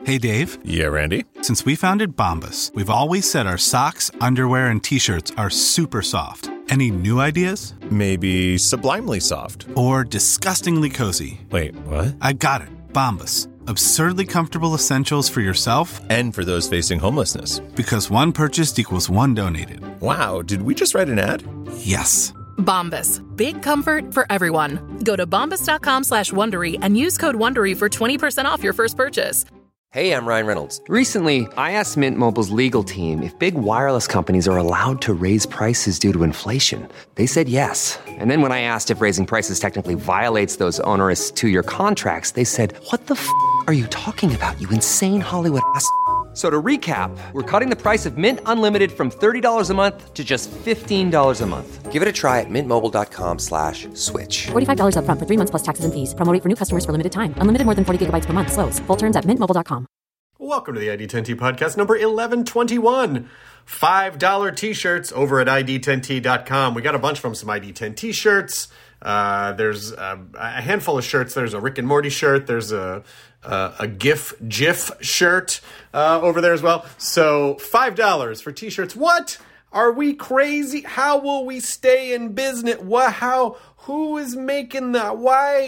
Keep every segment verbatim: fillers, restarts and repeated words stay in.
Hey, Dave. Yeah, Randy? Since we founded Bombas, we've always said our socks, underwear, and T-shirts are super soft. Any new ideas? Maybe sublimely soft. Or disgustingly cozy. Wait, what? I got it. Bombas. Absurdly comfortable essentials for yourself and for those facing homelessness. Because one purchased equals one donated. Wow, did we just write an ad? Yes. Bombas. Big comfort for everyone. Go to bombas.com slash Wondery and use code Wondery for twenty percent off your first purchase. Hey, I'm Ryan Reynolds. Recently, I asked Mint Mobile's legal team if big wireless companies are allowed to raise prices due to inflation. They said yes. And then when I asked if raising prices technically violates those onerous two-year contracts, they said, what the f*** are you talking about, you insane Hollywood ass f- So to recap, we're cutting the price of Mint Unlimited from thirty dollars a month to just fifteen dollars a month. Give it a try at mintmobile.com slash switch. forty-five dollars up front for three months plus taxes and fees. Promo rate for new customers for limited time. Unlimited more than forty gigabytes per month. Slows full terms at mint mobile dot com. Welcome to the I D ten T podcast number eleven twenty-one. five dollar t-shirts over at I D ten T dot com. We got a bunch from some I D ten t-shirts. Uh, there's a, a handful of shirts. There's a Rick and Morty shirt. There's a uh, a GIF GIF shirt uh, over there as well. So five dollars for t-shirts. What? Are we crazy? How will we stay in business? What? How? Who is making that? Why?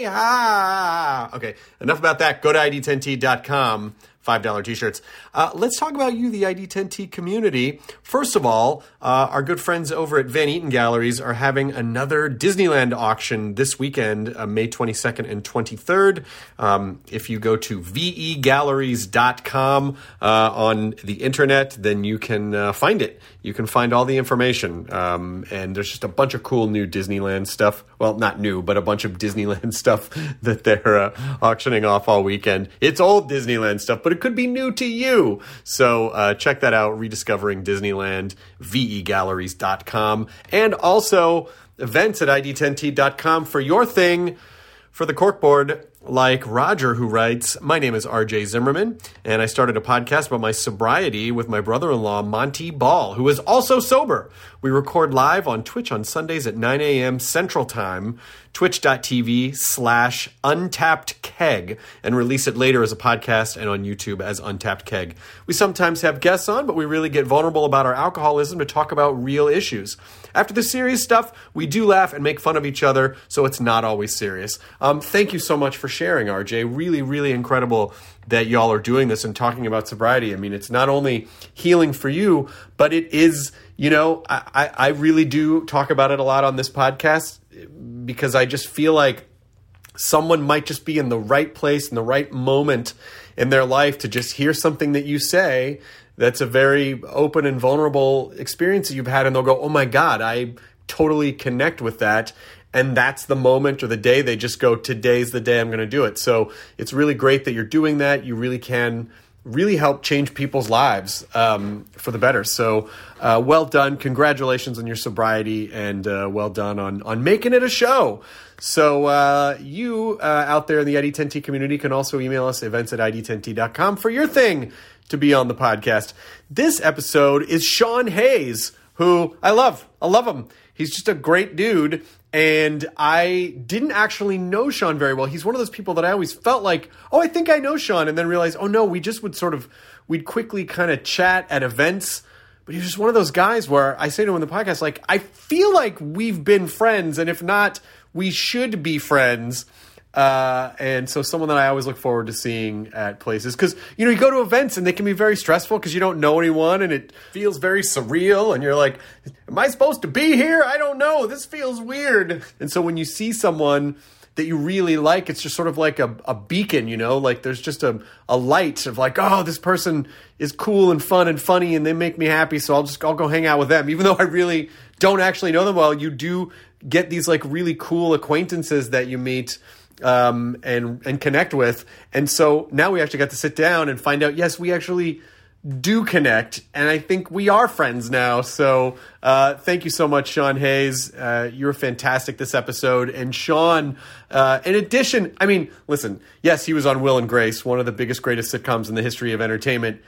Ah. Okay, enough about that. Go to I D ten T dot com. five dollar t-shirts. Uh, let's talk about you, the I D ten T community. First of all, uh, our good friends over at Van Eaton Galleries are having another Disneyland auction this weekend, uh, May twenty-second and twenty-third. Um, if you go to V E galleries dot com uh, on the internet, then you can uh, find it. You can find all the information. Um, and there's just a bunch of cool new Disneyland stuff. Well, not new, but a bunch of Disneyland stuff that they're uh, auctioning off all weekend. It's old Disneyland stuff, but it could be new to you. So uh, check that out, Rediscovering Disneyland, V E galleries dot com. And also events at I D ten T dot com for your thing, for the corkboard. Like Roger, who writes, my name is R J Zimmerman, and I started a podcast about my sobriety with my brother-in-law, Monty Ball, who is also sober. We record live on Twitch on Sundays at nine a.m. Central Time, twitch.tv slash untapped keg, and release it later as a podcast and on YouTube as Untapped Keg. We sometimes have guests on, but we really get vulnerable about our alcoholism to talk about real issues. After the serious stuff, we do laugh and make fun of each other, so it's not always serious. Um, thank you so much for sharing, R J. Really, really incredible that y'all are doing this and talking about sobriety. I mean, it's not only healing for you, but it is, you know, I, I really do talk about it a lot on this podcast because I just feel like someone might just be in the right place in the right moment in their life to just hear something that you say that's a very open and vulnerable experience that you've had, and they'll go, oh my God, I totally connect with that. And that's the moment or the day they just go, today's the day I'm going to do it. So it's really great that you're doing that. You really can really help change people's lives um, for the better. So uh, well done. Congratulations on your sobriety, and uh, well done on, on making it a show. So uh, you uh, out there in the I D ten T community can also email us, events at I D ten T dot com, for your thing to be on the podcast. This episode is Sean Hayes, who I love. I love him. He's just a great dude. And I didn't actually know Sean very well. He's one of those people that I always felt like, oh, I think I know Sean. And then realized, oh, no, we just would sort of, we'd quickly kind of chat at events. But he's just one of those guys where I say to him in the podcast, like, I feel like we've been friends. And if not, we should be friends. Uh, and so someone that I always look forward to seeing at places. Because, you know, you go to events and they can be very stressful because you don't know anyone and it feels very surreal. And you're like, am I supposed to be here? I don't know. This feels weird. And so when you see someone that you really like, it's just sort of like a, a beacon, you know? Like there's just a, a light of like, oh, this person is cool and fun and funny and they make me happy. So I'll just, I'll go hang out with them. Even though I really don't actually know them well, you do get these like really cool acquaintances that you meet um, and, and connect with. And so now we actually got to sit down and find out, yes, we actually do connect. And I think we are friends now. So uh, thank you so much, Sean Hayes. Uh, you were fantastic this episode. And Sean, uh, in addition, I mean, listen, yes, he was on Will and Grace, one of the biggest, greatest sitcoms in the history of entertainment.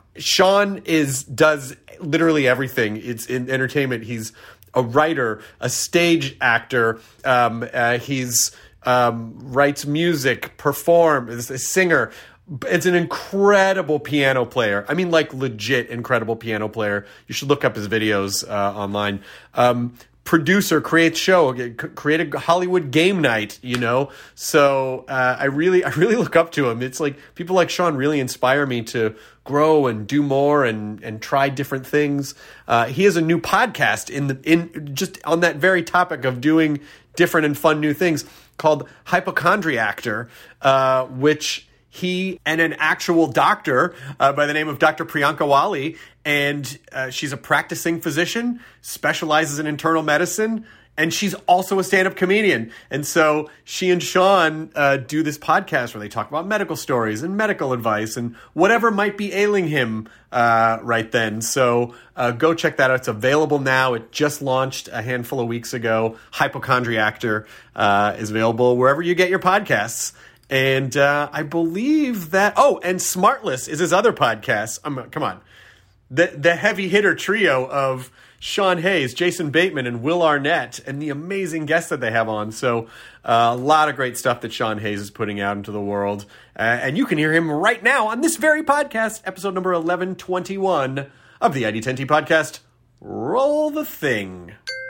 Sean is does literally everything. It's in entertainment. He's a writer, a stage actor. Um, uh, he's um, writes music, performs, is a singer. It's an incredible piano player. I mean, like legit incredible piano player. You should look up his videos uh, online. Um, producer, creates show, create a Hollywood game night, you know? So uh, I really, I really look up to him. It's like people like Sean really inspire me to grow and do more and, and try different things. Uh, he has a new podcast in the, in just on that very topic of doing different and fun new things called Hypochondriactor, uh, which he and an actual doctor uh, by the name of Doctor Priyanka Wali, and uh, she's a practicing physician, specializes in internal medicine, and she's also a stand-up comedian. And so she and Sean uh, do this podcast where they talk about medical stories and medical advice and whatever might be ailing him uh, right then. So uh, go check that out. It's available now. It just launched a handful of weeks ago. Hypochondriactor uh, is available wherever you get your podcasts. And uh, I believe that... Oh, and Smartless is his other podcast. Um, come on. The, the heavy hitter trio of Sean Hayes, Jason Bateman, and Will Arnett, and the amazing guests that they have on. So uh, a lot of great stuff that Sean Hayes is putting out into the world. Uh, and you can hear him right now on this very podcast, episode number eleven twenty-one of the I D ten T podcast. Roll the thing.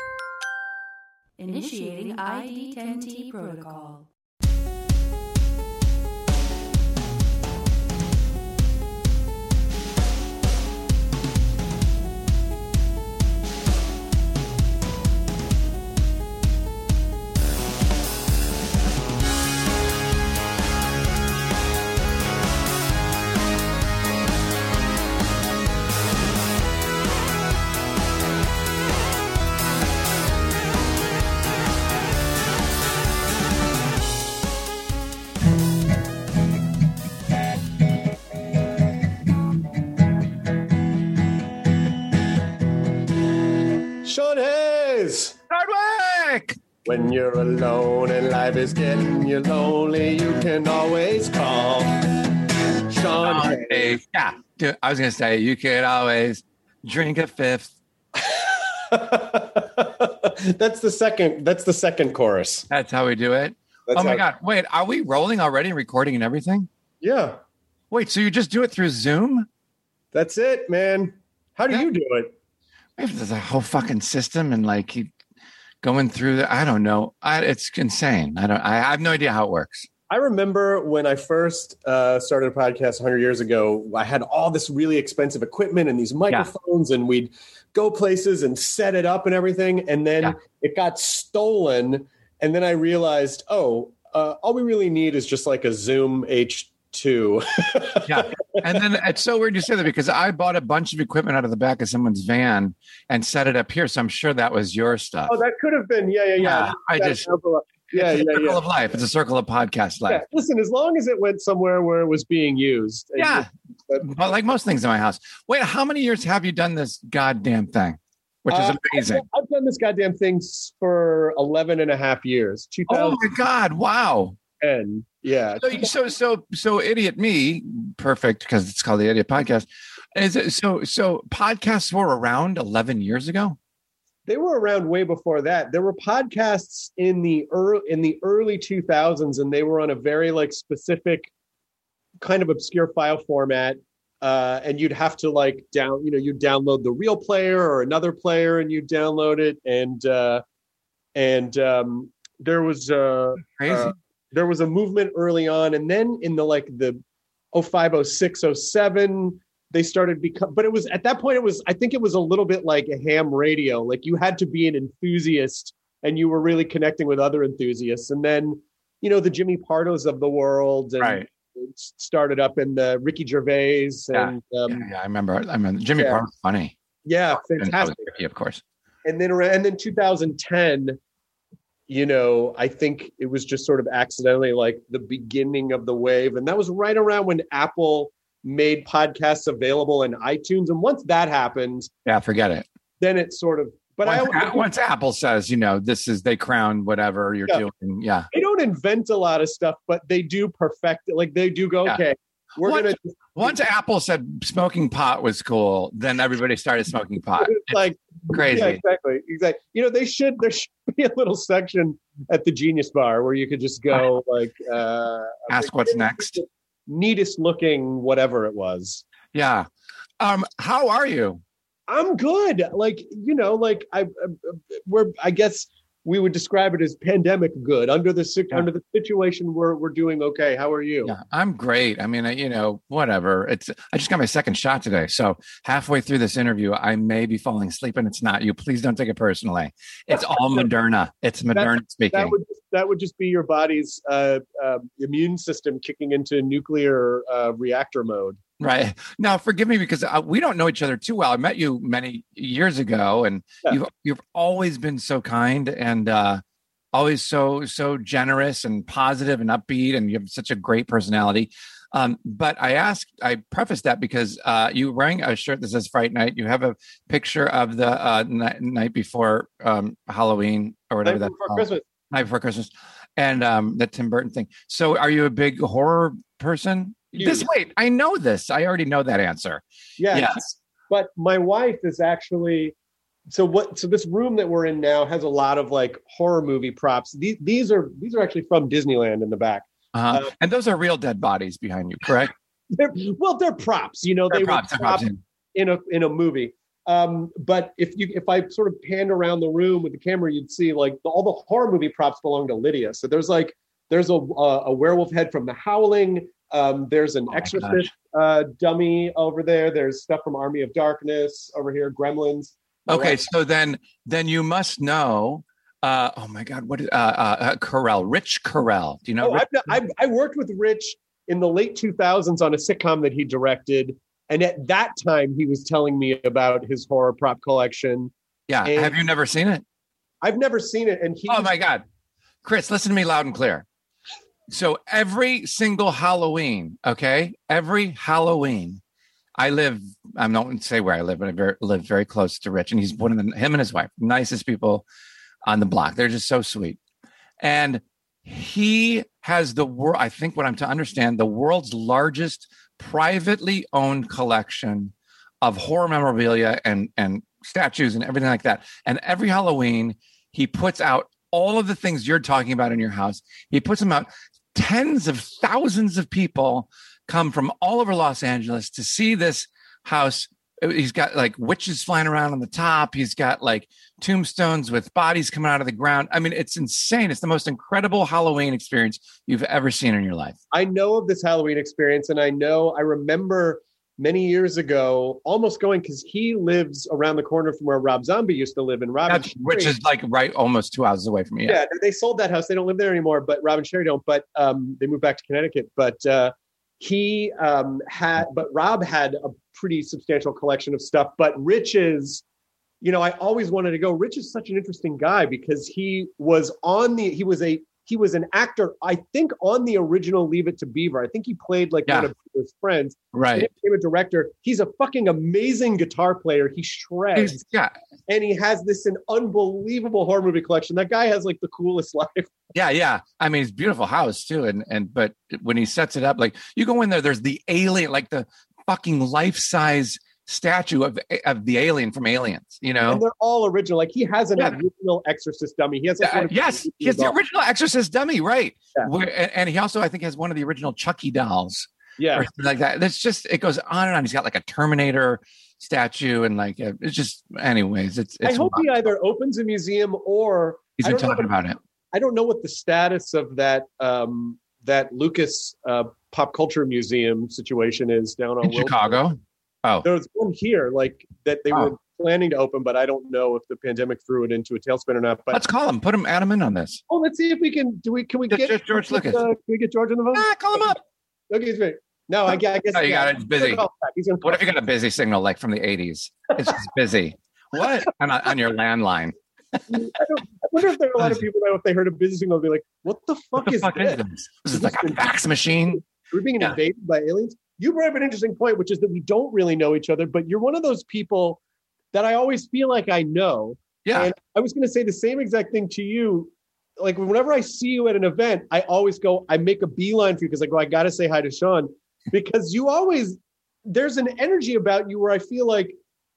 Initiating I D ten T protocol. Sean Hayes! Hardwick! When you're alone and life is getting you lonely, you can always call Sean Hayes. Hey, yeah, dude, I was going to say, you could always drink a fifth. That's the second. That's the second chorus. That's how we do it. That's oh my how- God. Wait, are we rolling already, recording and everything? Yeah, Wait, so you just do it through Zoom? that's it, man. How do Yeah. you do it? There's a whole fucking system and like keep going through the, I don't know. I, it's insane. I don't, I, I have no idea how it works. I remember when I first uh, started a podcast one hundred years ago, I had all this really expensive equipment and these microphones, and we'd go places and set it up and everything. And then Yeah. it got stolen. And then I realized, oh, uh, all we really need is just like a Zoom H two. Yeah. And then it's so weird you say that because I bought a bunch of equipment out of the back of someone's van and set it up here. So I'm sure that was your stuff. Oh, that could have been. Yeah, yeah, yeah. Yeah, I That just- example of- yeah, it's a yeah, circle yeah. of life. It's a circle of podcast life. Yeah, listen, as long as it went somewhere where it was being used. and- Yeah. but- But like most things in my house. Wait, how many years have you done this goddamn thing? Which is Uh, amazing. I've, I've done this goddamn thing for eleven and a half years. Oh my God. Wow. two thousand ten. Yeah. So, so, so, so idiot me, perfect, because it's called the Idiot Podcast. Is it, so, so podcasts were around eleven years ago? They were around way before that. There were podcasts in the early, in the early two thousands, and they were on a very like specific kind of obscure file format. Uh, and you'd have to like down, you know, you download the real player or another player, and you download it. And uh, and um, there was uh, Crazy. uh, there was a movement early on, and then in the like the oh five, oh six, oh seven, they started become. But it was at that point, it was I think it was a little bit like a ham radio. Like you had to be an enthusiast, and you were really connecting with other enthusiasts. And then you know the Jimmy Pardos of the world, and Right. it started up in the Ricky Gervais, and yeah, um, yeah, yeah, I remember. I remember Jimmy yeah. Parr was funny. yeah, And that was fantastic. Ricky, of course. And then around, and then two thousand ten, you know, I think it was just sort of accidentally like the beginning of the wave. And that was right around when Apple made podcasts available in iTunes. And once that happened, Yeah, forget it. then it sort of, but once, I, once Apple says, you know, this is, they crown whatever you're Yeah. doing. Yeah. they don't invent a lot of stuff, but they do perfect it. Like they do go, Yeah. okay, we're Once- going to Once Apple said smoking pot was cool, then everybody started smoking pot. it's like, Crazy. yeah, exactly. Exactly. You know, they should, there should be a little section at the Genius Bar where you could just go like, uh, Ask what's next. neatest looking whatever it was. Yeah. Um, how are you? I'm good. Like, you know, like I, I we're, I guess we would describe it as pandemic good. Under the Yeah. under the situation, we're we're doing okay. How are you? Yeah, I'm great. I mean, I- you know, whatever. It's I just got my second shot today. So halfway through this interview, I may be falling asleep and it's not you. Please don't take it personally. It's all Moderna. It's Moderna That speaking. would that would just be your body's uh, uh, immune system kicking into nuclear uh, reactor mode. Right. Now, forgive me because uh, we don't know each other too well. I met you many years ago, and Yeah. you've you've always been so kind and uh, always so so generous and positive and upbeat, and you have such a great personality. Um, but I asked, I prefaced that because uh, you were wearing a shirt that says Fright Night. You have a picture of the uh, night, night before um, Halloween or whatever Night that's before called. Christmas. Night before Christmas, and um, the Tim Burton thing. So, are you a big horror person? Huge. This wait, I know this. I already know that answer. Yeah. Yes. But my wife is actually so what so this room that we're in now has a lot of like horror movie props. These these are these are actually from Disneyland in the back. Uh-huh. Uh, and those are real dead bodies behind you, correct? They're, well, they're props, you know, They're they props, were they're props, props in a in a movie. Um, but if you if I sort of panned around the room with the camera, you'd see like the, all the horror movie props belong to Lydia. So there's like there's a a, a werewolf head from The Howling. Um, there's an Oh my Exorcist uh, dummy over there. There's stuff from Army of Darkness over here. Gremlins. Okay, so then then you must know. Uh, oh my God, what is uh, uh, uh, Carell? Rich Carell. Do you know? Oh, Rich? I've, I've, I worked with Rich in the late two thousands on a sitcom that he directed. And at that time, he was telling me about his horror prop collection. Yeah. and- Have you never seen it? I've never seen it. And he Oh my God, Chris, listen to me loud and clear. So every single Halloween, okay, every Halloween, I live. I don't say where I live, but I very, live very close to Rich, and he's one of the him and his wife, nicest people on the block. They're just so sweet, and he has the world. I think what I'm to understand the world's largest privately owned collection of horror memorabilia and and statues and everything like that. And every Halloween, he puts out all of the things you're talking about in your house. He puts them out. Tens of thousands of people come from all over Los Angeles to see this house. He's got like witches flying around on the top. He's got like tombstones with bodies coming out of the ground. I mean, it's insane. It's the most incredible Halloween experience you've ever seen in your life. I know of this Halloween experience, and I know I remember many years ago almost going because he lives around the corner from where Rob Zombie used to live in Rob. That's, which is like right almost two houses away from me. Yeah. Yeah. they sold that house. They don't live there anymore, but Rob and Sherry don't. But um, they moved back to Connecticut. But uh, he um, had, but Rob had a pretty substantial collection of stuff. But Rich is, you know, I always wanted to go. Rich is such an interesting guy because he was on the, he was a, he was an actor, I think, on the original Leave It to Beaver. I think he played like Yeah. one of his friends. Right. And he became a director. He's a fucking amazing guitar player. He shreds. He's- yeah. And he has this an unbelievable horror movie collection. That guy has like the coolest life. Yeah, yeah. I mean, it's a beautiful house too, and and but when he sets it up, like you go in there, there's the alien, like the fucking life size statue of of the alien from Aliens. You know, And they're all original. Like he has an Yeah. original Exorcist dummy. He has like, Uh, one of yes, the- he has the original Exorcist dummy, right? Yeah. Where, and, and he also, I think, has one of the original Chucky dolls, Yeah. or something like that. That's just it goes on and on. He's got like a Terminator statue, and like uh, it's just, anyways, it's. I it's hope he wild. either opens a museum or He's I been don't know talking what- about it. I don't know what the status of that um, that Lucas uh, Pop Culture Museum situation is down on In Wilshire. Chicago. Oh, There's one here, like that they Oh. were planning to open, but I don't know if the pandemic threw it into a tailspin or not. But let's call him. Put him. Add him in on this. oh, let's see if we can. Do we? Can we Just- get just George Lucas. Uh, can we get George on the phone? Ah, call him up. Okay, he's ready. No, I, gu- I guess. Oh, you yeah, got it. It's busy. he's gonna call back. He's gonna What if call you got a busy signal like from the eighties? It's just busy. What? on, on your landline. I, don't, I wonder if there are a lot of people now, if they heard a business signal, they'll be like, "What the fuck What the is fuck this? is this? This is like a fax machine. We're being Yeah. invaded by aliens." You brought up an interesting point, which is that we don't really know each other, but you're one of those people that I always feel like I know. Yeah. And I was going to say the same exact thing to you. Like whenever I see you at an event, I always go, I make a beeline for you because I go, I got to say hi to Sean because you always, there's an energy about you where I feel like,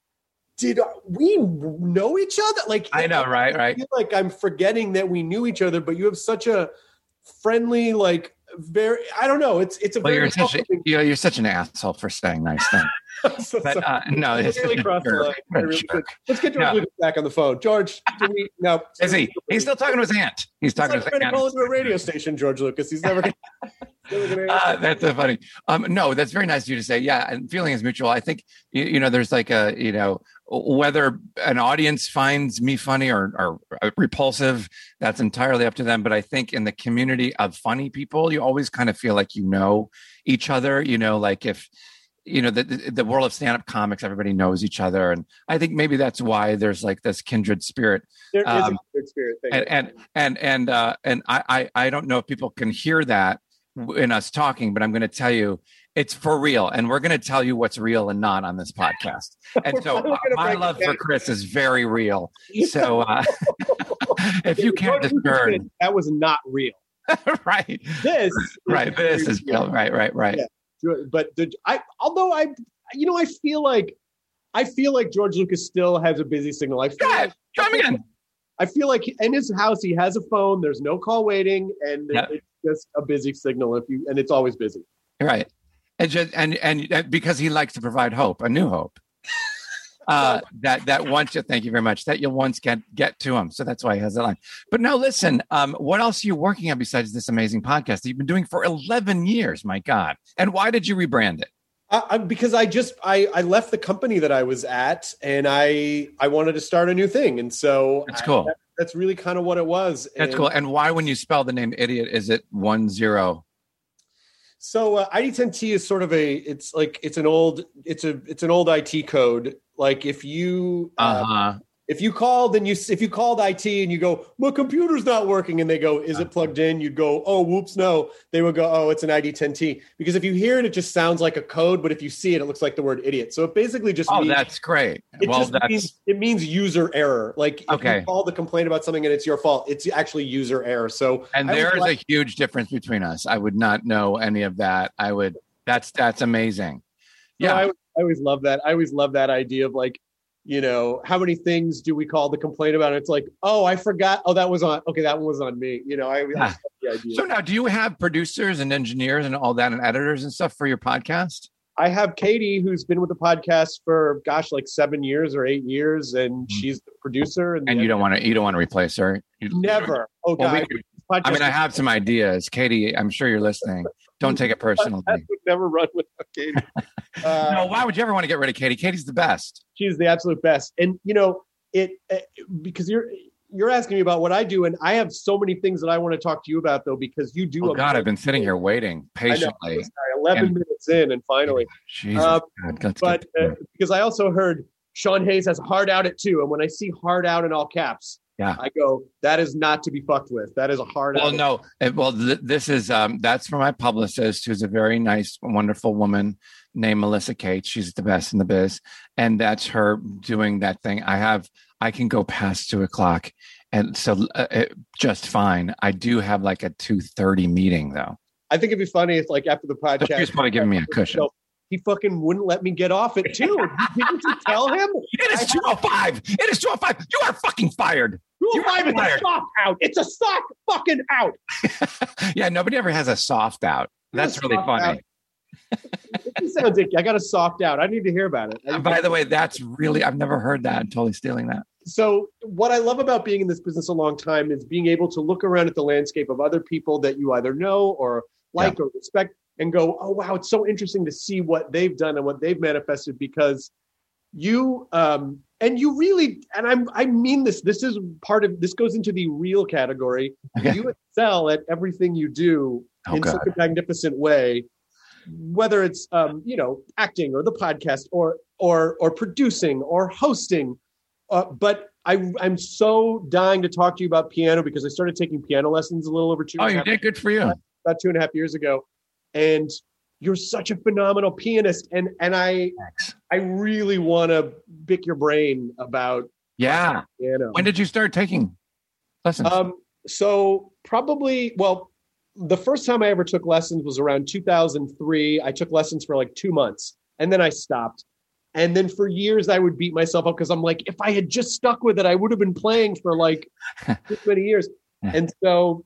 did we know each other? Like, I know, right, I right. feel like I'm forgetting that we knew each other, but you have such a friendly, like, very. I don't know. It's it's a Well, very. you're such a, you know, you're such an asshole for saying nice things. so, But so- uh, no, it's really such a crossed the jerk. line. I really Jerk. did. Let's get George No. Lucas back on the phone. George, do we no? Is he? He's still talking to his aunt. He's He's talking not to trying his to call aunt. into a radio station, George Lucas. He's never. never gonna Uh, that's so funny. Um, no, that's very nice of you to say. Yeah, and feeling is mutual. I think you, you know, there's like a you know whether an audience finds me funny or, or repulsive, that's entirely up to them. But I think in the community of funny people, you always kind of feel like you know each other. You know, like if you know the the world of stand-up comics, everybody knows each other, and I think maybe that's why there's like this kindred spirit. There is Um, a good spirit thing. and and and and uh, and I, I I don't know if people can hear that in us talking, but I'm going to tell you it's for real, and we're going to tell you what's real and not on this podcast. And so We're uh, gonna my break it love for down. Chris is very real. So uh, if you can't George Lucas discern, said that was not real. right, This, right, this is real, right, right, right. Yeah. But the, I, although I, you know, I feel like, I feel like George Lucas still has a busy signal. I feel Go like, ahead, try him again. I feel like in his house he has a phone. There's no call waiting, and Yeah. it's just a busy signal. If you, and it's always busy. Right. And just and and because he likes to provide hope, a new hope. Uh, that that once you thank you very much that you'll once get get to him. So that's why he has that line. But no, listen. Um, what else are you working on besides this amazing podcast that you've been doing for eleven years? My God! And why did you rebrand it? I, I, because I just I, I left the company that I was at, and I I wanted to start a new thing, and so That's I- cool. that- that's really kind of what it was. That's And cool. And why, when you spell the name idiot, is it one zero? So uh, I D ten T is sort of a it's like it's an old it's a it's an old I T code. Like if you Uh uh, huh. if you called and you if you called I T and you go, my computer's not working, and they go, is it plugged in? You'd go, oh, whoops, no. They would go, oh, it's an I D ten T. Because if you hear it, it just sounds like a code, but if you see it, it looks like the word idiot. So it basically just Oh, means, that's great. it Well, just that's means it means user error. Like if Okay. you call the complaint about something and it's your fault, it's actually user error. So and I was there is glad- a huge difference between us. I would not know any of that. I would. That's that's amazing. No, Yeah. I, I always love that. I always love that idea of like, you know, how many things do we call the complaint about? It's like, oh, I forgot. Oh, that was on. Okay, that one was on me. You know, I, I Yeah. love the idea. So now, do you have producers and engineers and all that, and editors and stuff for your podcast? I have Katie, who's been with the podcast for gosh, like seven years or eight years, and she's the producer. And, Mm-hmm. And the you don't want to you don't want to replace her. You, never. Oh Well, we God, could- podcast I mean, I have some ideas, Katie. I'm sure you're listening. Don't take it personally. podcast would never run without Katie. Uh, No, why would you ever want to get rid of Katie? Katie's the best. She's the absolute best. And you know, it uh, because you're you're asking me about what I do, and I have so many things that I want to talk to you about, though, because you do. Oh God, I've been sitting here waiting I know. patiently. Sorry, Eleven And- minutes in, and finally. Jesus, Uh, God, let's But get to uh, it. because I also heard Sean Hayes has hard out it too, and when I see hard out in all caps, Yeah. I go, that is not to be fucked with. That is a hard Well, out. no. Uh, Well, th- this is um, that's for my publicist, who's a very nice, wonderful woman named Melissa Cates. She's the best in the biz, and that's her doing that thing. I have, I can go past two o'clock, and so uh, it, just fine. I do have like a two thirty meeting though. I think it'd be funny if, like, after the So podcast, she's probably giving me a cushion. So he fucking wouldn't let me get off it too. Didn't you tell him? It is two oh five. It is two oh five. You are fucking fired. Rule You're five is a fired. soft out. It's a soft fucking out. Yeah, nobody ever has a soft out. That's Yes, really soft funny. out. It sounds like I got a soft out. I need to hear about it. I- And by the way, that's really, I've never heard that. I'm totally stealing that. So what I love about being in this business a long time is being able to look around at the landscape of other people that you either know or like or respect and go, oh, wow, it's so interesting to see what they've done and what they've manifested, because you um, and you really, and I'm, I mean this, this is part of, this goes into the real category. Okay. You excel at everything you do Oh, in God. such a magnificent way, whether it's, um, you know, acting or the podcast or, or, or producing or hosting. Uh, but I, I'm so dying to talk to you about piano because I started taking piano lessons a little over two, Oh, and a you half- did? Good for you. about two and a half years ago. And you're such a phenomenal pianist. And, and I, Thanks. I really want to pick your brain about Yeah. piano. When did you start taking lessons? Um, so probably, well, the first time I ever took lessons was around two thousand three. I took lessons for like two months and then I stopped. And then for years I would beat myself up because I'm like, if I had just stuck with it, I would have been playing for like this many years. Yeah. And so,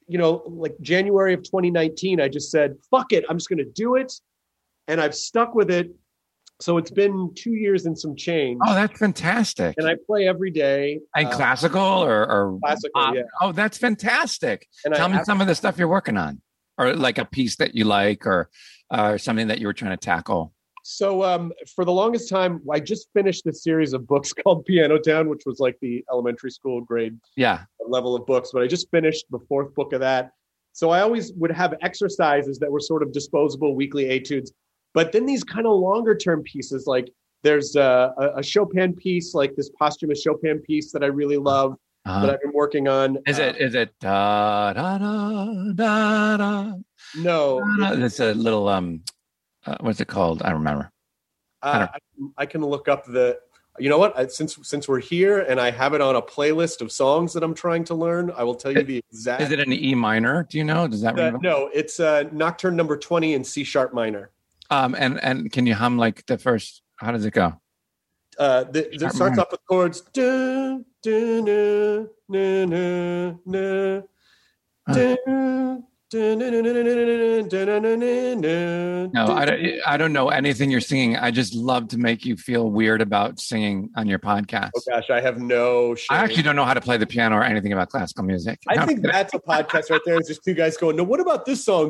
you know, like January of twenty nineteen, I just said, fuck it, I'm just going to do it. And I've stuck with it. So it's been two years and some change. Oh, that's fantastic. And I play every day. And uh, classical or, or classical, pop? yeah. Oh, that's fantastic. And Tell I, me I, some of the stuff you're working on, or like a piece that you like, or uh, something that you were trying to tackle. So um, for the longest time, I just finished this series of books called Piano Town, which was like the elementary school grade yeah. level of books. But I just finished the fourth book of that. So I always would have exercises that were sort of disposable weekly etudes. But then these kind of longer term pieces, like there's a, a Chopin piece, like this posthumous Chopin piece that I really love uh-huh. that I've been working on. Is uh, it is it da da da da da? No, da, da. It's a little um, uh, what's it called? I don't remember. Uh, I, don't... I, I can look up the. You know what? I, since since we're here and I have it on a playlist of songs that I'm trying to learn, I will tell you the exact. Is it an E minor? Do you know? Does that uh, ring? No, it's uh, Nocturne number twenty in C sharp minor. Um, and and can you hum like the first? How does it go? Uh, the, it starts off with chords. Dun, dun, dun, dun, dun, dun, dun, dun, dun, dun, dun, no, I don't. I don't know anything you're singing. I just love to make you feel weird about singing on your podcast. Oh gosh, I have no shame. I actually don't know how to play the piano or anything about classical music. I no. think that's a podcast right there. It's just two guys going, no, what about this song?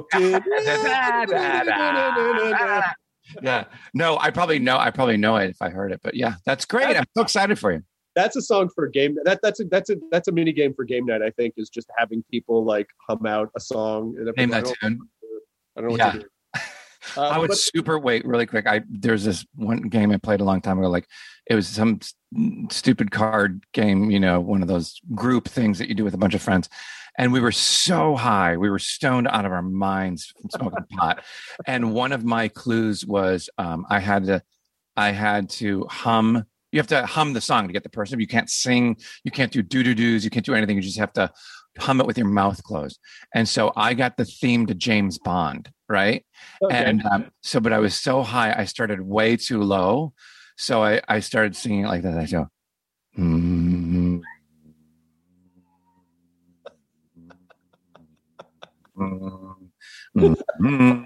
Yeah. No, I probably know. I probably know it if I heard it. But yeah, that's great. That's, I'm so excited for you. That's a song for a game. That that's a that's a that's a mini game for game night. I think is just having people like hum out a song. Name that tune. I don't know what yeah. to do. Uh, I would but, super wait really quick. I there's this one game I played a long time ago. Like it was some st- stupid card game, you know, one of those group things that you do with a bunch of friends. And we were so high, we were stoned out of our minds from smoking pot. And one of my clues was um, I had to, I had to hum. You have to hum the song to get the person. You can't sing. You can't do doo doo doos. You can't do anything. You just have to hum it with your mouth closed. And so I got the theme to James Bond, right? Okay. And um, so, but I was so high, I started way too low. So I, I started singing it like that. I go, mm-hmm. Mm-hmm.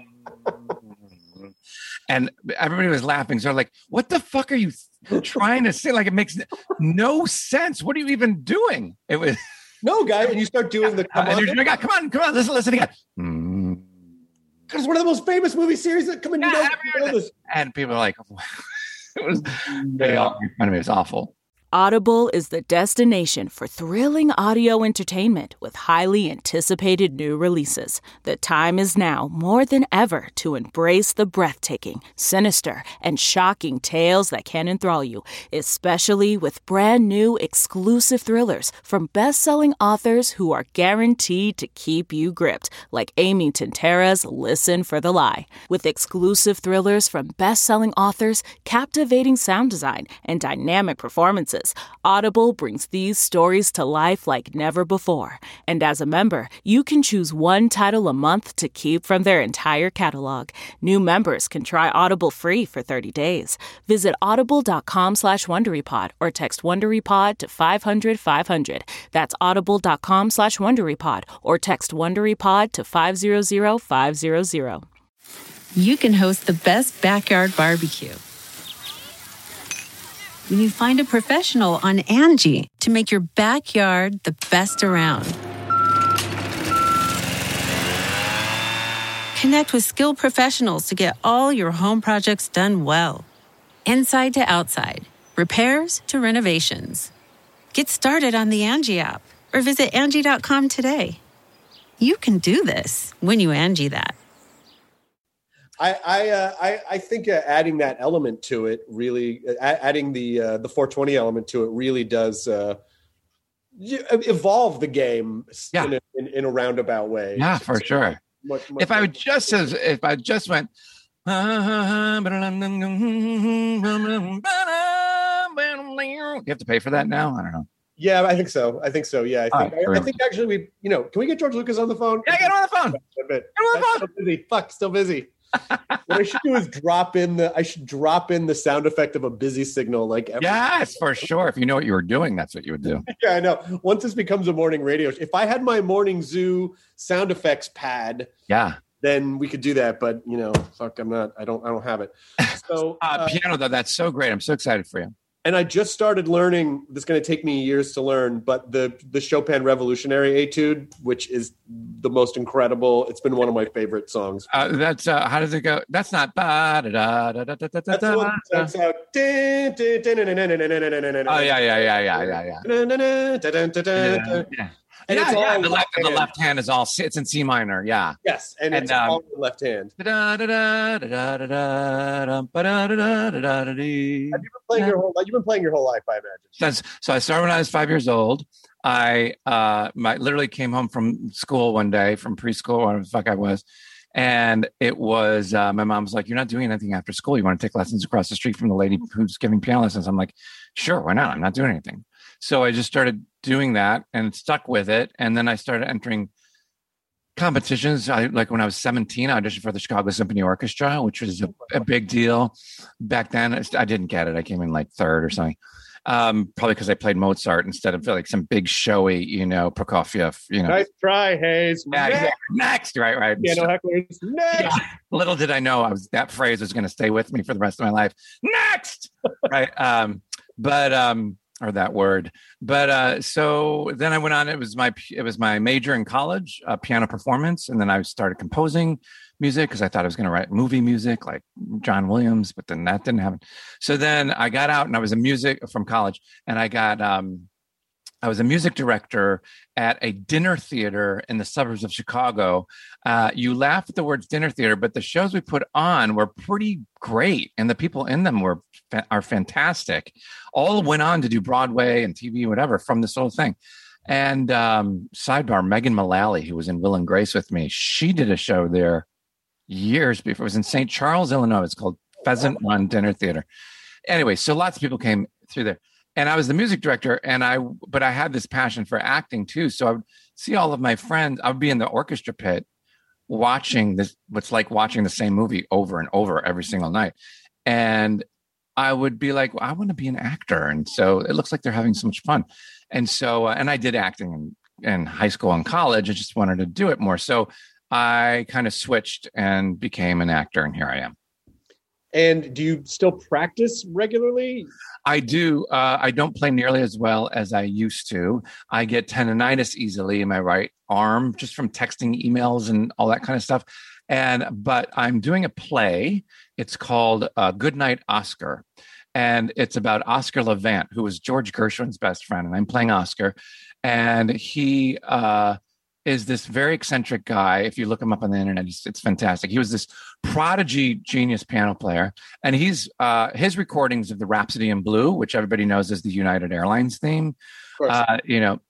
And everybody was laughing. So I'm like, what the fuck are you trying to say? Like, it makes no sense. What are you even doing? It was no, guy. And you start doing the come uh, on, come on, come on, listen, listen again. Mm-hmm. It's one of the most famous movie series that come in. Yeah, you know, this. And people are like, it was, they all made fun of me. It was awful. Audible is the destination for thrilling audio entertainment with highly anticipated new releases. The time is now more than ever to embrace the breathtaking, sinister, and shocking tales that can enthrall you, especially with brand new exclusive thrillers from best-selling authors who are guaranteed to keep you gripped, like Amy Tintera's Listen for the Lie. With exclusive thrillers from best-selling authors, captivating sound design, and dynamic performances, Audible brings these stories to life like never before. And as a member, you can choose one title a month to keep from their entire catalog. New members can try Audible free for thirty days. Visit audible.com slash WonderyPod or text WonderyPod to five hundred five hundred. That's audible.com slash WonderyPod or text WonderyPod to five hundred five hundred. You can host the best backyard barbecue when you find a professional on Angie to make your backyard the best around. Connect with skilled professionals to get all your home projects done well. Inside to outside, repairs to renovations. Get started on the Angie app or visit Angie dot com today. You can do this when you Angie that. I I, uh, I I think uh, adding that element to it really, uh, adding the uh, the four twenty element to it really does uh, evolve the game yeah. in, a, in, in a roundabout way. Yeah, for so sure. Much, much if I would just as if I just went, you have to pay for that now. I don't know. Yeah, I think so. I think so. Yeah, I think. Oh, I, I think actually we, you know, can we get George Lucas on the phone? Yeah, get him on the phone. Get him on the phone. Still busy. Fuck, still busy. What I should do is drop in the. I should drop in the sound effect of a busy signal, like every Yes, for sure. If you know what you were doing, that's what you would do. Yeah, I know. Once this becomes a morning radio, if I had my morning zoo sound effects pad, yeah, then we could do that. But you know, fuck, I'm not. I don't. I don't have it. So uh, uh, piano though, that's so great. I'm so excited for you. And I just started learning. This is going to take me years to learn, but the the Chopin Revolutionary Etude, which is the most incredible. It's been one of my favorite songs. Uh, that's uh, how does it go? That's not ba da da da da da da. That's what that's out. Oh yeah, yeah, yeah, yeah, yeah, yeah. Yeah. And yeah, it's all yeah, the left, the left hand is all, it's in C minor, yeah. Yes, and, and it's um, all in the left hand. Have you been playing your whole life? You've been playing your whole life, I imagine. Since, so I started when I was five years old. I uh, my, literally came home from school one day, from preschool, whatever the fuck I was. And it was, uh, my mom was like, you're not doing anything after school. You want to take lessons across the street from the lady who's giving piano lessons? I'm like, sure, why not? I'm not doing anything. So I just started doing that and stuck with it. And then I started entering competitions. I like when I was seventeen, I auditioned for the Chicago Symphony Orchestra, which was a, a big deal back then. I didn't get it. I came in like third or something. Um, probably because I played Mozart instead of like some big showy, you know, Prokofiev, you know. Nice try, Hayes. Yeah, next. Exactly. Next, right, right. Piano hecklers, next. Yeah. Little did I know I was that phrase was going to stay with me for the rest of my life. Next, right. Um, but um, or that word. But uh, so then I went on. It was my it was my major in college, uh, piano performance, and then I started composing music because I thought I was going to write movie music like John Williams, but then that didn't happen. So then I got out and I was a music from college, and I got um, I was a music director at a dinner theater in the suburbs of Chicago. Uh, you laugh at the words dinner theater, but the shows we put on were pretty great, and the people in them were are fantastic. All went on to do Broadway and T V, whatever, from this whole thing. And um, sidebar, Megan Mullally, who was in Will and Grace with me, she did a show there years before. It was in Saint Charles, Illinois. It's called Pheasant Run Dinner Theater. Anyway, so lots of people came through there. And I was the music director, and I, but I had this passion for acting too. So I would see all of my friends. I would be in the orchestra pit watching this, what's like watching the same movie over and over every single night. And I would be like, well, I want to be an actor. And so it looks like they're having so much fun. And so, uh, and I did acting in, in high school and college. I just wanted to do it more. So I kind of switched and became an actor, and here I am. And do you still practice regularly? I do. Uh, I don't play nearly as well as I used to. I get tendonitis easily in my right arm just from texting emails and all that kind of stuff. And but I'm doing a play. It's called uh, Goodnight Oscar. And it's about Oscar Levant, who was George Gershwin's best friend. And I'm playing Oscar. And he uh, is this very eccentric guy. If you look him up on the internet, it's, it's fantastic. He was this prodigy genius piano player. And he's uh, his recordings of the Rhapsody in Blue, which everybody knows is the United Airlines theme. Uh, you know,